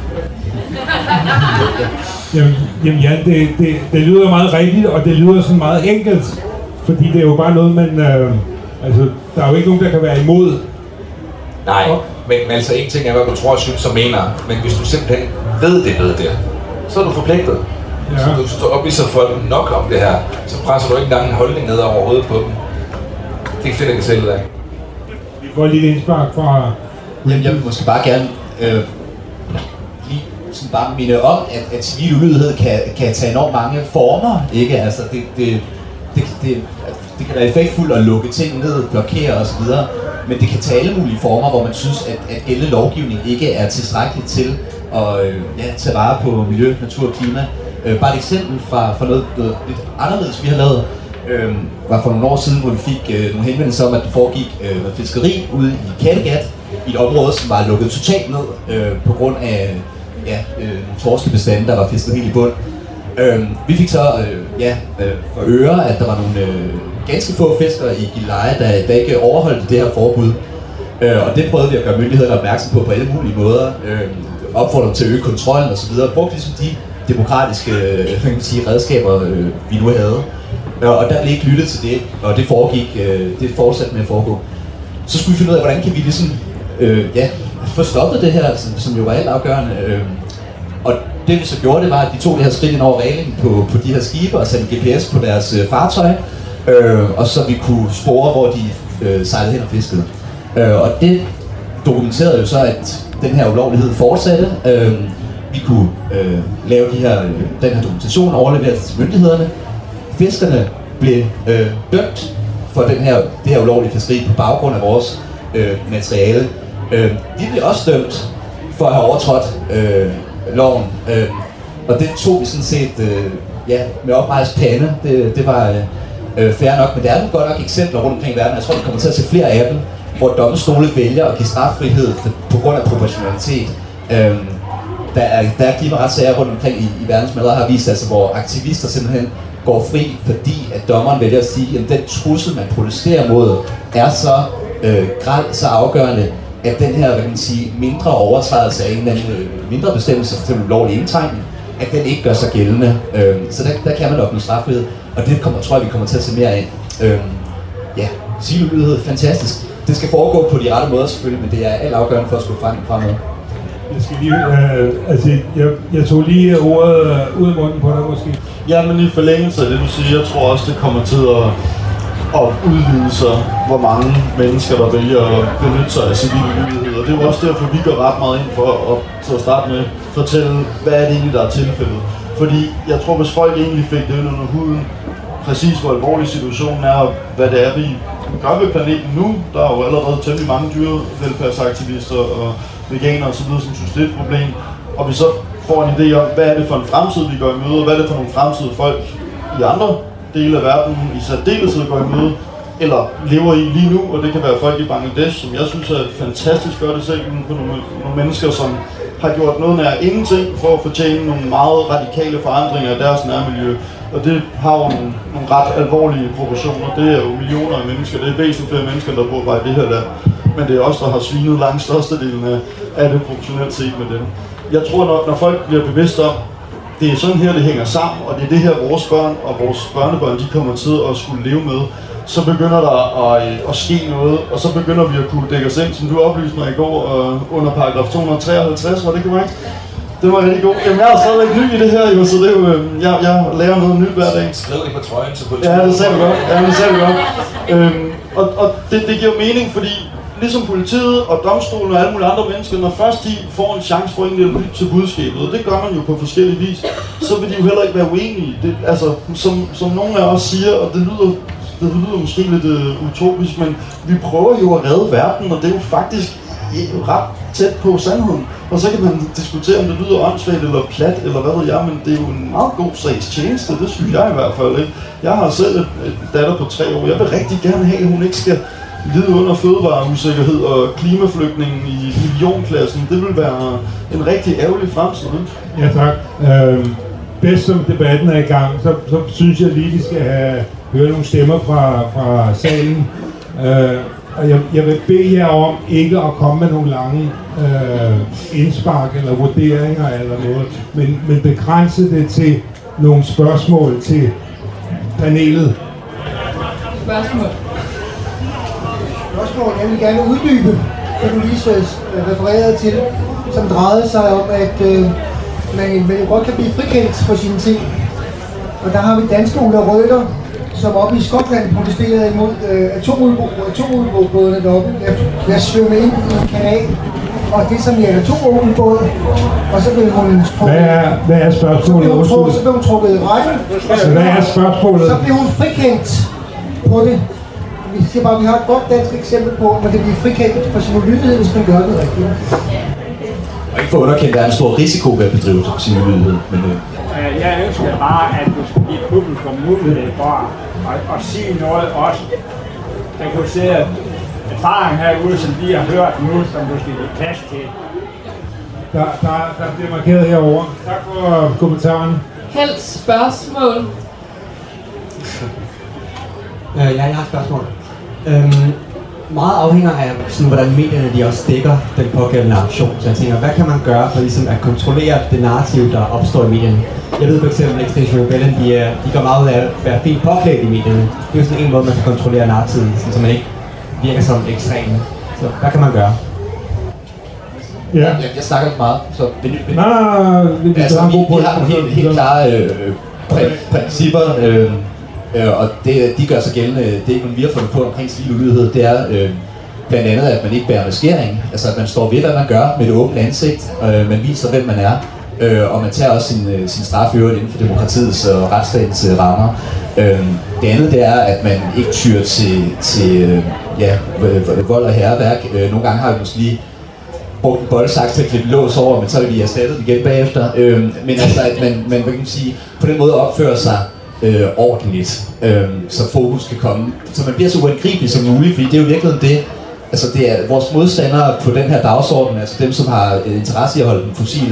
Jamen, jamen ja, det, det, det lyder meget rigtigt, og det lyder sådan meget enkelt. Fordi det er jo bare noget, man... Øh, altså, der er jo ikke nogen, der kan være imod. Nej, men, men altså en ting er, hvad du tror, synes og mener. Men hvis du simpelthen ved det, ved det, så er du forpligtet. Ja. Så du står op i så folk nok om det her, så presser du ikke engang en holdning ned over hovedet på dem. Det finder jeg selv ud af. Vi får lige et indspark fra... Jamen, jeg vil måske bare gerne øh, lige sådan bare minde om, at, at civil ulydighed kan, kan tage enormt mange former, ikke? Altså, det, det, det, det, det kan være effektfuldt at lukke ting ned, blokere osv., men det kan tage alle mulige former, hvor man synes, at, at gældende lovgivning ikke er tilstrækkeligt til at øh, ja, tage vare på miljø, natur og klima. Øh, bare et eksempel fra, fra noget, noget lidt anderledes, vi har lavet, øh, var for nogle år siden, hvor vi fik øh, nogle henvendelser om, at der foregik øh, noget fiskeri ude i Kattegat, i et område, som var lukket totalt ned øh, på grund af ja, øh, nogle torskebestande, der var fisket helt i bund. Øh, vi fik så øh, ja, øh, for øre, at der var nogle øh, ganske få fiskere i Gilleleje, der, der ikke overholdte det her forbud. Øh, og det prøvede vi at gøre myndighederne opmærksom på på alle mulige måder. Øh, opfordre dem til at øge kontrollen osv. Brugte ligesom de demokratiske øh, kan man sige, redskaber, øh, vi nu havde. Øh, og der blev ikke lyttet til det, og det foregik, øh, det fortsatte med at foregå. Så skulle vi finde ud af, hvordan kan vi ligesom øh, ja, få stoppet det her, som, som jo var alt afgørende. Øh, og det vi så gjorde, det var, at vi tog det her skridt ind over reglingen på, på de her skibe og satte G P S på deres øh, fartøj, øh, og så vi kunne spore, hvor de øh, sejlede hen og fiskede. Øh, og det dokumenterede jo så, at den her ulovlighed fortsatte. Øh, vi kunne øh, lave de her, øh, den her dokumentation og overlevere det til myndighederne. Fiskerne blev øh, dømt for den her, det her ulovlige fiskeri på baggrund af vores øh, materiale. Øh, de blev også dømt for at have overtrådt øh, loven, øh, og det tog vi sådan set øh, ja, med oprejst pande. Det, det var øh, fair nok, men der er nogle godt nok eksempler rundt omkring i verden. Jeg tror, vi kommer til at se flere af dem, hvor domstole vælger at give straffrihed på grund af proportionalitet. Øh, der er, der er klimaretssager rundt omkring i, i verden, som allerede har vist, altså, hvor aktivister simpelthen går fri, fordi at dommeren vælger at sige, at den trussel, man protesterer mod, er så øh, grad, så afgørende, at den her, hvad kan man sige, mindre overtrædelse af en eller anden øh, mindre bestemmelse, f.eks. lovlig indtegning, at den ikke gør sig gældende. Øh, så der, der kan man opnå straffrihed, og det kommer, tror jeg, vi kommer til at se mere af. Øh, ja, silolydighed, fantastisk. Det skal foregå på de rette måder selvfølgelig, men det er alt afgørende for at skulle frem fremad. Jeg skal lige, øh, altså, jeg, jeg tog lige ordet øh, ud af munden på dig måske. Ja, men i forlængelse af det, du siger, jeg tror også, det kommer til at, at udvide sig, hvor mange mennesker, der vælger at benytte sig af civil ulydighed. Og det er jo også derfor, vi går ret meget ind for at, til at starte med fortælle, hvad er det egentlig, der er tilfældet. Fordi jeg tror, hvis folk egentlig fik det under huden, præcis hvor alvorlig situationen er, og hvad det er, vi gør ved planeten nu. Der er jo allerede temmelig mange dyrevelfærdsaktivister og veganer osv., som synes, det er et problem. Og vi så får en idé om, hvad er det for en fremtid, vi går i møde, og hvad er det for nogle fremtidige folk i andre dele af verden, i særdeleshed går i møde, eller lever i lige nu, og det kan være folk i Bangladesh, som jeg synes er fantastisk godt at se på nogle, nogle mennesker, som har gjort noget nær ingenting for at fortjene nogle meget radikale forandringer af deres nærmiljø. Og det har jo nogle, nogle ret alvorlige proportioner. Det er jo millioner af mennesker. Det er væsentligt flere mennesker, der bor bare i det her land. Men det er også der har svinet langt størstedelen af, af det proportionelt set med dem. Jeg tror, når, når folk bliver bevidste om, det er sådan her, det hænger sammen, og det er det her, vores børn og vores børnebørn, de kommer til at skulle leve med, så begynder der at, at ske noget, og så begynder vi at kunne dække os ind, som du oplyste mig i går, under paragraf to hundrede treoghalvtreds, var det korrekt? Det var rigtig god. Jamen, jeg er stadigvæk ny i det her, jo, så det er jo, jeg, jeg lærer noget nyt hver dag. Skriv det på trøjen, så politiet. Ja, det sagde du godt. Ja, det sagde du godt. Øhm, og og det, det giver mening, fordi ligesom politiet og domstolen og alle mulige andre mennesker, når først de får en chance for egentlig at lytte til budskabet, og det gør man jo på forskellige vis, så vil de jo heller ikke være uenige. Det, altså, som, som nogle af os siger, og det lyder, det lyder måske lidt uh, utopisk, men vi prøver jo at redde verden, og det er jo faktisk ret tæt på sandheden. Og så kan man diskutere, om det lyder åndssvagt eller plat, eller hvad ved jeg, men det er jo en meget god sags tjeneste, det synes jeg i hvert fald ikke. Jeg har selv et, et datter på tre år, jeg vil rigtig gerne have, at hun ikke skal lide under fødevareusikkerhed og klimaflygtning i millionklassen. Det vil være en rigtig ærgerlig fremtid. Ja, tak. Øh, bedst som debatten er i gang, så, så synes jeg lige, vi skal have høre nogle stemmer fra, fra salen. Øh, og jeg, jeg vil bede jer om ikke at komme med nogle lange øh, indspark eller vurderinger eller noget, men, men begrænse det til nogle spørgsmål til panelet. Spørgsmål. Spørgsmål, jeg vil gerne uddybe, det du lige refererede til, som drejede sig om, at øh, man, man godt kan blive frikendt for sine ting. Og der har vi danske Ulla Røder, som oppe i Skotland protesterede imod øh, atomubådene deroppe. Jeg, jeg svømmede ind i en kanal, og det som er en atomubåd, og så blev hun trukket... Hvad er, hvad er spørgsmålet? Så blev hun trukket, så blev hun trukket i retten. Så hvad er spørgsmålet? Så blev hun frikendt på det. Vi siger bare, at vi har et godt dansk eksempel på, at man kan blive frikendt for sin ulydighed, hvis man gør det rigtigt. Og ikke for underkendt, der er en stor risiko ved at bedrive sin ulydighed. Men, øh. Jeg ønsker bare, at du skal give publikum mulighed for at, at sige noget også. Der kunne se erfaring herude, som de har hørt nu, som du skal give plads til. Der, der, der bliver markeret herovre. Tak for kommentaren. Helst spørgsmål. Ja, jeg har et spørgsmål. Øhm, meget afhænger af, sådan, hvordan medierne de også dækker den pågældende aktion. Så jeg tænker, hvad kan man gøre for ligesom, at kontrollere det narrativ, der opstår i medierne? Jeg ved for eksempel, at Extinction Rebellion, de, de går meget ud af at være fint påklædt i medierne. Det er jo sådan en måde, man kan kontrollere narrativet, så man ikke virker som ekstrem. Så hvad kan man gøre? Ja. Jeg, jeg snakker ikke meget, så... Men, men, nej, nej, nej. Vi, altså, vi, vi har nogle helt, helt klare øh, pr- principper, øh, øh, og det, de gør sig gældende. Det er ikke noget, vi har fundet på omkring civil ulydighed. Det er øh, blandt andet, at man ikke bærer maskering. Altså, at man står ved, hvad man gør med det åbne ansigt. Øh, man viser, hvem man er. Øh, og man tager også sin, øh, sin straf i øvrigt inden for demokratiets og retsstatens øh, rammer. Øh, det andet, det er, at man ikke tyr til, til øh, ja, vold og herreværk. Øh, nogle gange har vi måske lige brugt en boldsaks til at klippe lås over, men så vil vi erstatte den igen bagefter. Øh, men altså, at man, man kan sige, på den måde opfører sig øh, ordentligt, øh, så fokus kan komme. Så man bliver så uangribelig som muligt, fordi det er jo virkelig det, altså det er vores modstandere på den her dagsorden, altså dem, som har interesse i at holde den fossile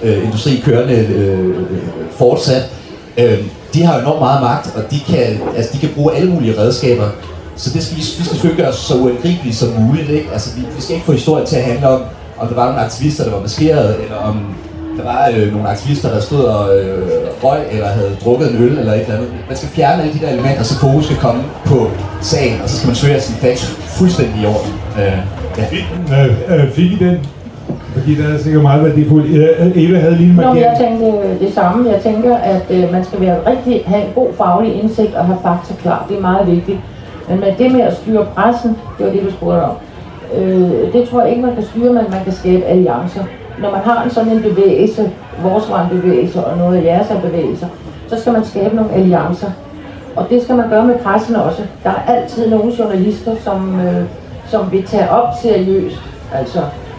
øh, industri kørende øh, fortsat. Øh, de har jo enormt meget magt, og de kan, altså, de kan bruge alle mulige redskaber. Så det skal vi, vi skal selvfølgelig gøre så uangribeligt som muligt, ikke? Altså, vi, vi skal ikke få historien til at handle om, om der var nogle aktivister, der var maskeret, eller om der var øh, nogle aktivister, der stod og øh, røg, eller havde drukket en øl, eller et eller andet. Man skal fjerne alle de der elementer, så fokus skal komme på sagen, og så skal man søge sin facts fuldstændig i orden. Øh, ja. Øh, øh, fik I den? Fordi der er sikkert meget værdifuldt. Eva havde lige en markering. Jeg tænkte det samme. Jeg tænker, at øh, man skal være rigtig, have en god faglig indsigt og have fakta klar. Det er meget vigtigt. Men med det med at styre pressen, det var det, du spurgte om. Øh, det tror jeg ikke, man kan styre, men man kan skabe alliancer. Når man har en sådan en bevægelse, vores var en bevægelse og noget af jeres er bevægelser, så skal man skabe nogle alliancer. Og det skal man gøre med pressen også. Der er altid nogle journalister, som, øh, som vil tage op seriøst. Altså,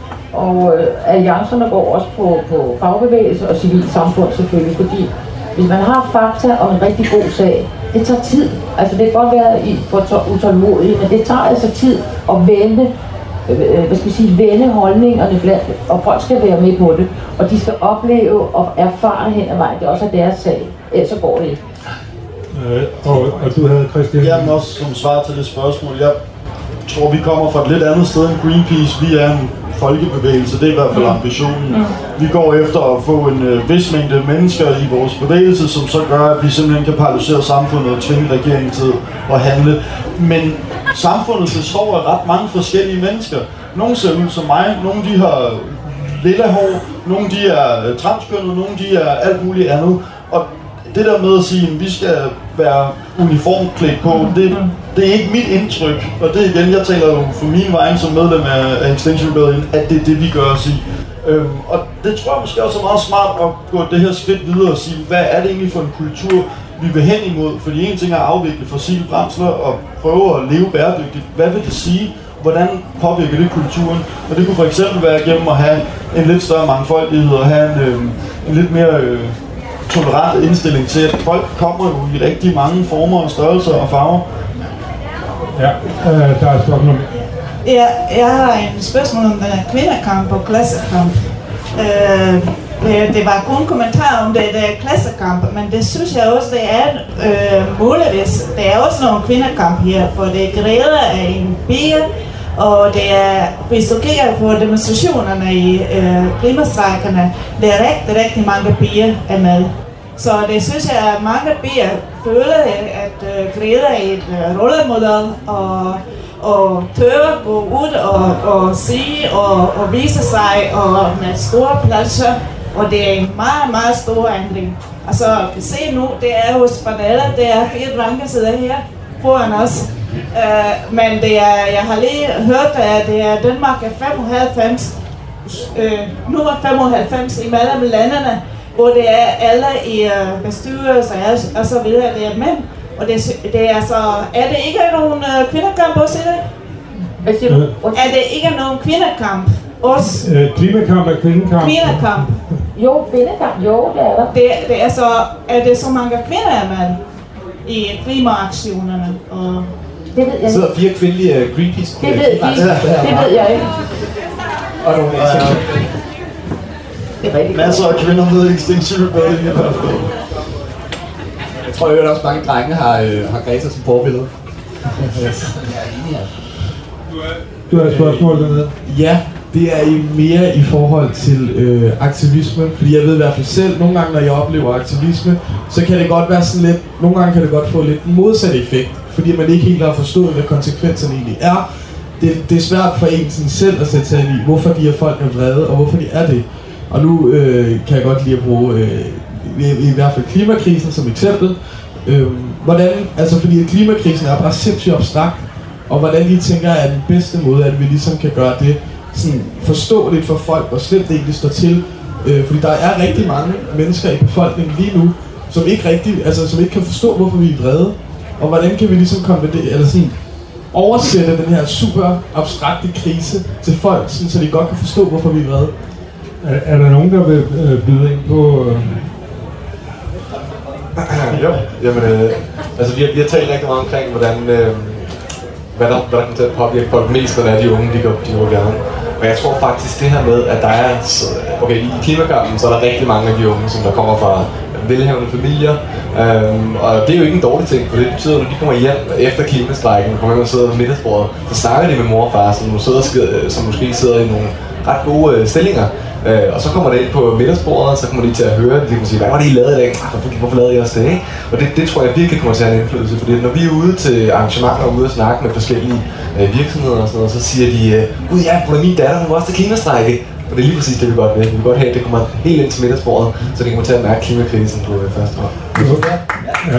og øh, alliancerne går også på, på fagbevægelse og civilsamfund selvfølgelig, fordi hvis man har fakta om en rigtig god sag, det tager tid. Altså det kan godt være, at I får utålmodige, men det tager altså tid at vende, øh, hvad skal vi sige, vende holdningerne blandt, og folk skal være med på det, og de skal opleve og erfare hen ad vejen. Det er også deres sag, ellers så går det ikke. Øh, og, og du havde, Christian? Jamen også som svar til det spørgsmål. Jeg tror, vi kommer fra et lidt andet sted end Greenpeace. Vi er en folkebevægelse, det er i hvert fald ambitionen. Mm. Vi går efter at få en øh, vis mængde mennesker i vores bevægelse, som så gør, at vi simpelthen kan paralysere samfundet og tvinge regeringen til at handle. Men samfundet består af ret mange forskellige mennesker. Nogle ser ud som mig, nogle de har lilla hår, nogle de er transkønnede, nogle de er alt muligt andet. Og det der med at sige, at vi skal være uniformklædt på, det, det er ikke mit indtryk. Og det igen, jeg taler jo for min vegne som medlem af, af Extinction Rebellion, at det er det, vi gør os i. Øhm, og det tror jeg måske også er meget smart at gå det her skridt videre og sige, hvad er det egentlig for en kultur, vi vil hen imod? Fordi en ting er at afvikle fossile brændsler og prøve at leve bæredygtigt. Hvad vil det sige? Hvordan påvirker det kulturen? Og det kunne for eksempel være gennem at have en lidt større mangfoldighed og have en, øh, en lidt mere øh, tolerant indstilling til, at folk kommer jo i rigtig mange former og størrelser og farver. Ja, øh, der er et spørgsmål. Ja, jeg har en spørgsmål om uh, kvindekamp og klassekamp. Uh, det var kun kommentar om det der klassekamp, men det synes jeg også, det er uh, muligvis. Der er også nogle kvindekamp her, for det er Greta af en pige, og det er, hvis du kigger på demonstrationerne i uh, klimastrejkerne, der er rigtig, rigtig mange piger er med. Så det synes jeg, at mange piger føler, at uh, Greta er et uh, rollemodel, og og tør gå ud og, og sige og, og vise sig og med store pladser, og det er en meget, meget stor ændring. Altså, se nu, det er hos Banella, det er fire drenge, der sidder her foran os. Uh, men det er, jeg har lige hørt, at det er Danmark er femoghalvfems, uh, nummer femoghalvfems imellem landene, hvor det er alle i uh, bestyrelser og, og så videre, det er mænd. Og det, det er så, er det ikke nogen uh, kvindekamp også i det? Hvad siger du? Er det ikke nogen kvindekamp også? Øh, klimakamp er kvindekamp. Kvindekamp. Jo, kvindekamp, jo, det er der. Det, det er så, er det så mange kvinder er med i klimaaktionerne? Og det ved jeg ikke. Så sidder fire kvindelige Greenpeace. Det ved, de, det ved jeg ikke. Og nogle ja. Det er rigtig masser af kvinder med Extinction Rebellion i hvert fald. Jeg tror jo, at også mange drenge har, øh, har Greta som forbillede. Du har et spørgsmål dernede. Ja, det er i mere i forhold til øh, aktivisme. Fordi jeg ved i hvert fald selv, nogle gange når jeg oplever aktivisme, så kan det godt være sådan lidt, nogle gange kan det godt få lidt modsat effekt. Fordi man ikke helt har forstået, hvad konsekvenserne egentlig er. Det, det er svært for en sådan selv at sætte sig ind i, hvorfor de her folk er vrede, og hvorfor de er det. Og nu øh, kan jeg godt lide at bruge øh, i, i hvert fald klimakrisen som eksempel. Øhm, hvordan, altså fordi klimakrisen er bare sindssygt abstrakt, og hvordan de tænker er den bedste måde, at vi ligesom kan gøre det sådan forståeligt for folk, og slemt det egentlig står til. Øh, fordi der er rigtig mange mennesker i befolkningen lige nu, som ikke rigtig, altså som ikke kan forstå, hvorfor vi er vrede. Og hvordan kan vi ligesom komme med det, eller sådan oversætte den her super abstrakte krise til folk, sådan, så de godt kan forstå, hvorfor vi er vrede. Er, er der nogen, der vil øh, byde ind på... Øh... Jo, jamen, øh, altså vi har, vi har talt rigtig meget omkring, hvordan, øh, hvad, der, hvad der kan til at påvirke folk mest, når de unge, de går, de går gerne. og jeg tror faktisk det her med, at der er, okay, i klimakampen, så er der rigtig mange af de unge, som der kommer fra velhavende familier, øhm, og det er jo ikke en dårlig ting, for det betyder, at når de kommer hjem efter klimastrækken, kommer hjem og sidder ved middagsbordet, så snakker de med mor og far, som, sidder, som måske sidder i nogle ret gode øh, stillinger, øh, og så kommer det ind på middagsbordet, og så kommer de til at høre det, de kan sige, hvad var det I lavede i dag? Hvorfor, hvorfor lavede I også det, ikke? Og det, det tror jeg virkelig kommer til at have en indflydelse, fordi når vi er ude til arrangementer og ude og snakke med forskellige øh, virksomheder og sådan noget, så siger de, øh, gud ja, på min datter, hun var også til klimastrække. Og det er lige præcis det, vi godt vil. Vi vil godt have, at det kommer helt ind til middagsbordet, så det kommer til at mærke klimakrisen på øh, første år. Ja.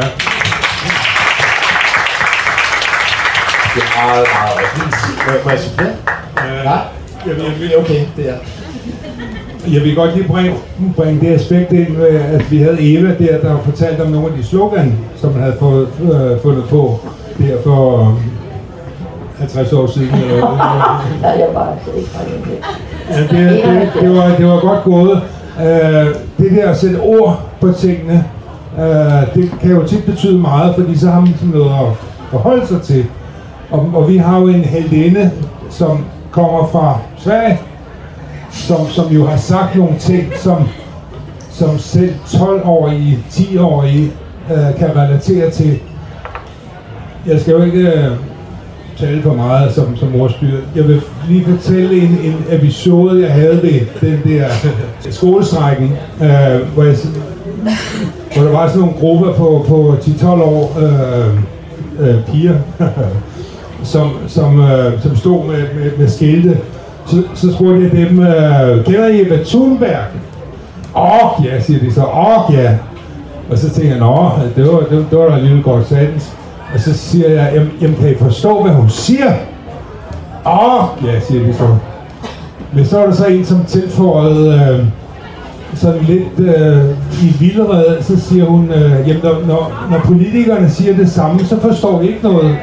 Det er meget, meget fint. Må jeg sige det? Nej. Okay, det er. Jeg vil godt lige bringe, bringe det aspekt ind, at vi havde Eva der, der fortalte om nogle af de slogan, som man havde fået, øh, fundet på der for halvtreds år siden. Eller ja, jeg var altså ikke det. Ja, det, det, det, var, det var godt gået. Uh, det der at sætte ord på tingene, uh, det kan jo tit betyde meget, fordi så har man sådan noget at forholde sig til. Og, og vi har jo en heldinde, som kommer fra Sverige, som, som jo har sagt nogle ting, som, som selv tolv-årige, ti-årige uh, kan relatere til. Jeg skal jo ikke uh, tale for meget som, som ordstyr. Jeg vil lige fortælle en, en episode, jeg havde ved den der skolestrækken, uh, hvor, jeg, hvor der var sådan nogle grupper på, på ti til tolv år uh, uh, piger, som, som, uh, som stod med, med, med skilte. Så, så spurgte jeg dem, uh, kender I Eva Thunberg? Åh, ja, siger de så. Åh, ja. Og så tænker jeg, nå, det var, det, det var da alligevel godt sandt. Og så siger jeg, jamen, jamen kan I forstå, hvad hun siger? Åh, ja, siger de så. Men så er der så en, som tilføjede øh, sådan lidt øh, i vildrede, så siger hun, øh, jamen når, når, når politikerne siger det samme, så forstår I ikke noget.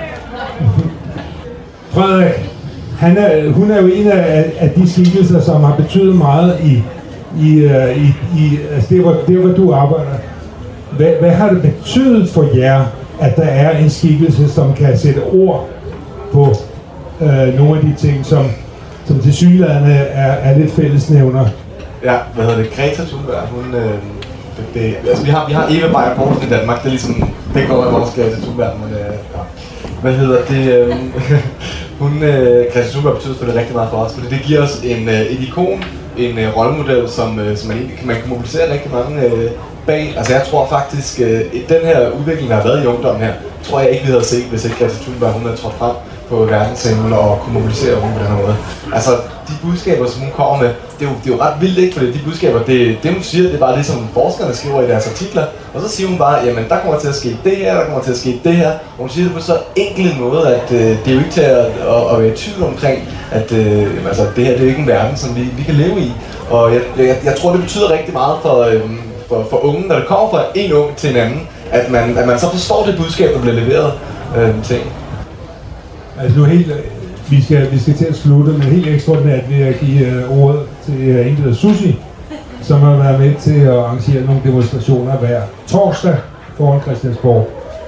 Frederik, han er, hun er jo en af, af de skikkelser, som har betydet meget i, i, øh, i, i altså det, hvor, det, hvor du arbejder. Hvad, hvad har det betydet for jer, at der er en skikkelse, som kan sætte ord på øh, nogle af de ting, som, som til synligheden er, er lidt fællesnævner? Ja, hvad hedder det? Greta Thunberg, hun... Øh, det, det, altså, vi har, vi har Eva Beyer Poulsen i Danmark, det er ligesom... Det går over vores Greta Thunberg, men... Øh, ja. Hvad hedder det? Øh, hun... Øh, Greta Thunberg betyder selvfølgelig rigtig meget for os, fordi det giver os en, øh, et ikon, en øh, rollemodel, som, øh, som man, man kan mobilisere rigtig mange... Øh, bag. Altså jeg tror faktisk, øh, den her udvikling, der har været i ungdommen her, tror jeg ikke, vi havde set, hvis ikke Greta Thunberg hun havde trådt frem på verdensscenen og kunne mobilisere unge på den her måde. Altså de budskaber, som hun kommer med, det er jo, det er jo ret vildt, ikke? Fordi de budskaber, det, det hun siger, det er bare det, som forskerne skriver i deres artikler. Og så siger hun bare, jamen der kommer til at ske det her, der kommer til at ske det her. Og hun siger det på så enkel en måde, at øh, det er jo ikke til at, at, at være i tvivl omkring, at øh, altså, det her det er jo ikke en verden, som vi, vi kan leve i. Og jeg, jeg, jeg tror, det betyder rigtig meget for... Øh, For, for unge, når det kommer fra en ung til en anden, at man, at man så forstår det budskab, der bliver leveret øh, ting. Altså nu helt, vi skal, vi skal til at slutte, men helt ekstraordinært vil jeg give uh, ordet til uh, en, der hedder Susie, som har været med til at arrangere nogle demonstrationer hver torsdag foran Christiansborg.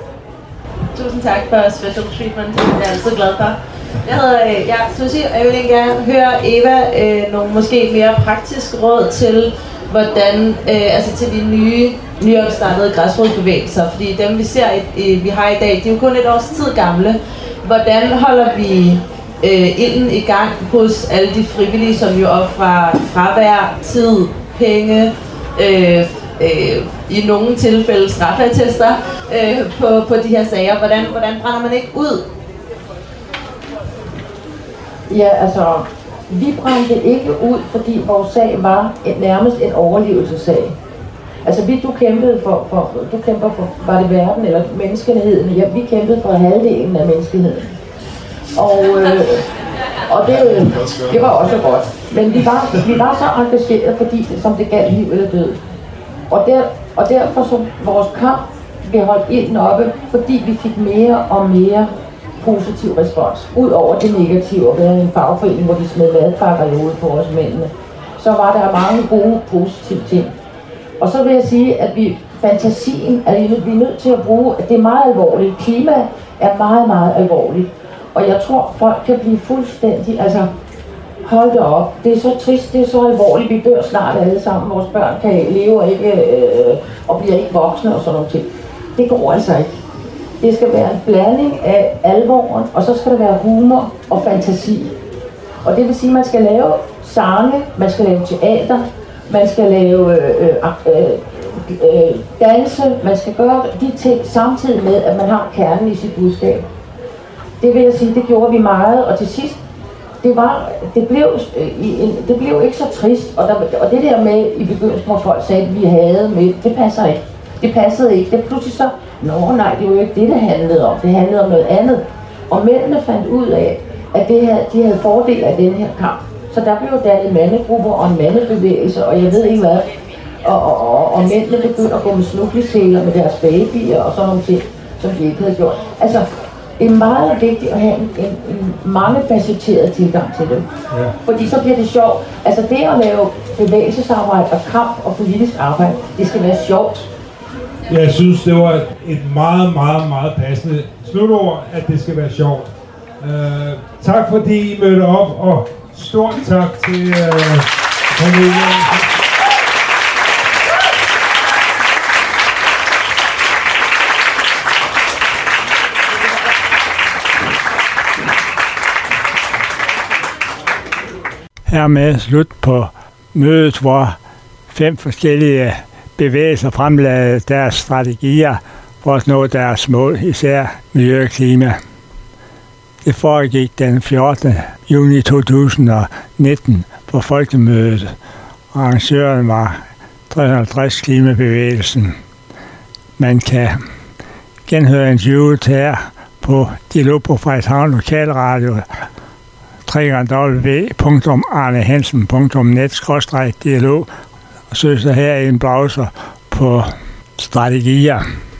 Tusind tak for special treatment, det er jeg altid glad for. Jeg hedder øh, ja, Susie, og jeg vil gerne høre Eva øh, nogle måske mere praktiske råd til, hvordan, øh, altså til de nye, nyopstartede græsrodsbevægelser, fordi dem vi ser, i, vi har i dag, de er jo kun et års tid gamle. Hvordan holder vi øh, ilden i gang hos alle de frivillige, som jo offrer fravær, tid, penge, øh, øh, i nogle tilfælde straffeattester øh, på, på de her sager? Hvordan, hvordan brænder man ikke ud? Ja, altså... Vi brændte ikke ud, fordi vores sag var en, nærmest en overlevelsessag. Altså vi, du kæmpede for, for, du kæmper for, var det verden eller menneskeheden? Ja, vi kæmpede for halvdelen af menneskeheden. Og, øh, og det, det var også godt. Men vi var, vi var så engagerede, fordi det, som det gav liv eller død. Og, der, og derfor så vores kamp blev holdt ilden oppe, fordi vi fik mere og mere positiv respons. Udover det negative at være i en fagforening, hvor de smed madpakker i hovedet på os mændene, så var der mange gode, positive ting. Og så vil jeg sige, at vi, fantasien er vi er nødt til at bruge, at det er meget alvorligt. Klima er meget, meget alvorligt. Og jeg tror, folk kan blive fuldstændig, altså, hold da op, det er så trist, det er så alvorligt, vi dør snart alle sammen, vores børn kan leve og, ikke, øh, og bliver ikke voksne og sådan noget ting. Det går altså ikke. Det skal være en blanding af alvoren, og så skal der være humor og fantasi. Og det vil sige, at man skal lave sange, man skal lave teater, man skal lave øh, øh, øh, danse, man skal gøre de ting samtidig med, at man har kernen i sit budskab. Det vil jeg sige, det gjorde vi meget, og til sidst, det var, det blev, det blev ikke så trist, og, der, og det der med i begyndelsen, hvor folk sagde, at vi havde med, det passer ikke. Det passede ikke. Det pludselig så, nå nej, det var jo ikke det, det handlede om. Det handlede om noget andet. Og mændene fandt ud af, at det her, de havde fordel af den her kamp. Så der blev dannet mandegrupper og en mandebevægelse, og jeg ved ikke hvad. Og, og, og, og mændene begyndte at gå med snublisæler med deres babyer og sådan nogle ting, som de ikke havde gjort. Altså, det er meget vigtigt at have en, en, en mangefacetteret tilgang til det. Ja. Fordi så bliver det sjovt. Altså det at lave bevægelsesarbejde og kamp og politisk arbejde, det skal være sjovt. Jeg synes, det var et meget, meget, meget passende slutord, at det skal være sjovt. Uh, tak fordi I mødte op, og stort tak til uh, familien. Hermed slut på mødet, hvor fem forskellige bevægelser fremlagde deres strategier for at nå deres mål, især miljø og klima. Det foregik den fjortende juni to tusind og nitten på Folkemødet. Arrangøren var tre hundrede og halvtreds Klimabevægelsen. Man kan genhøre interviewet her på Dialog på Frederikshavn Lokalradio w w w punktum arnehansen punktum net skråstreg dialog og søg så her i en browser på strategier.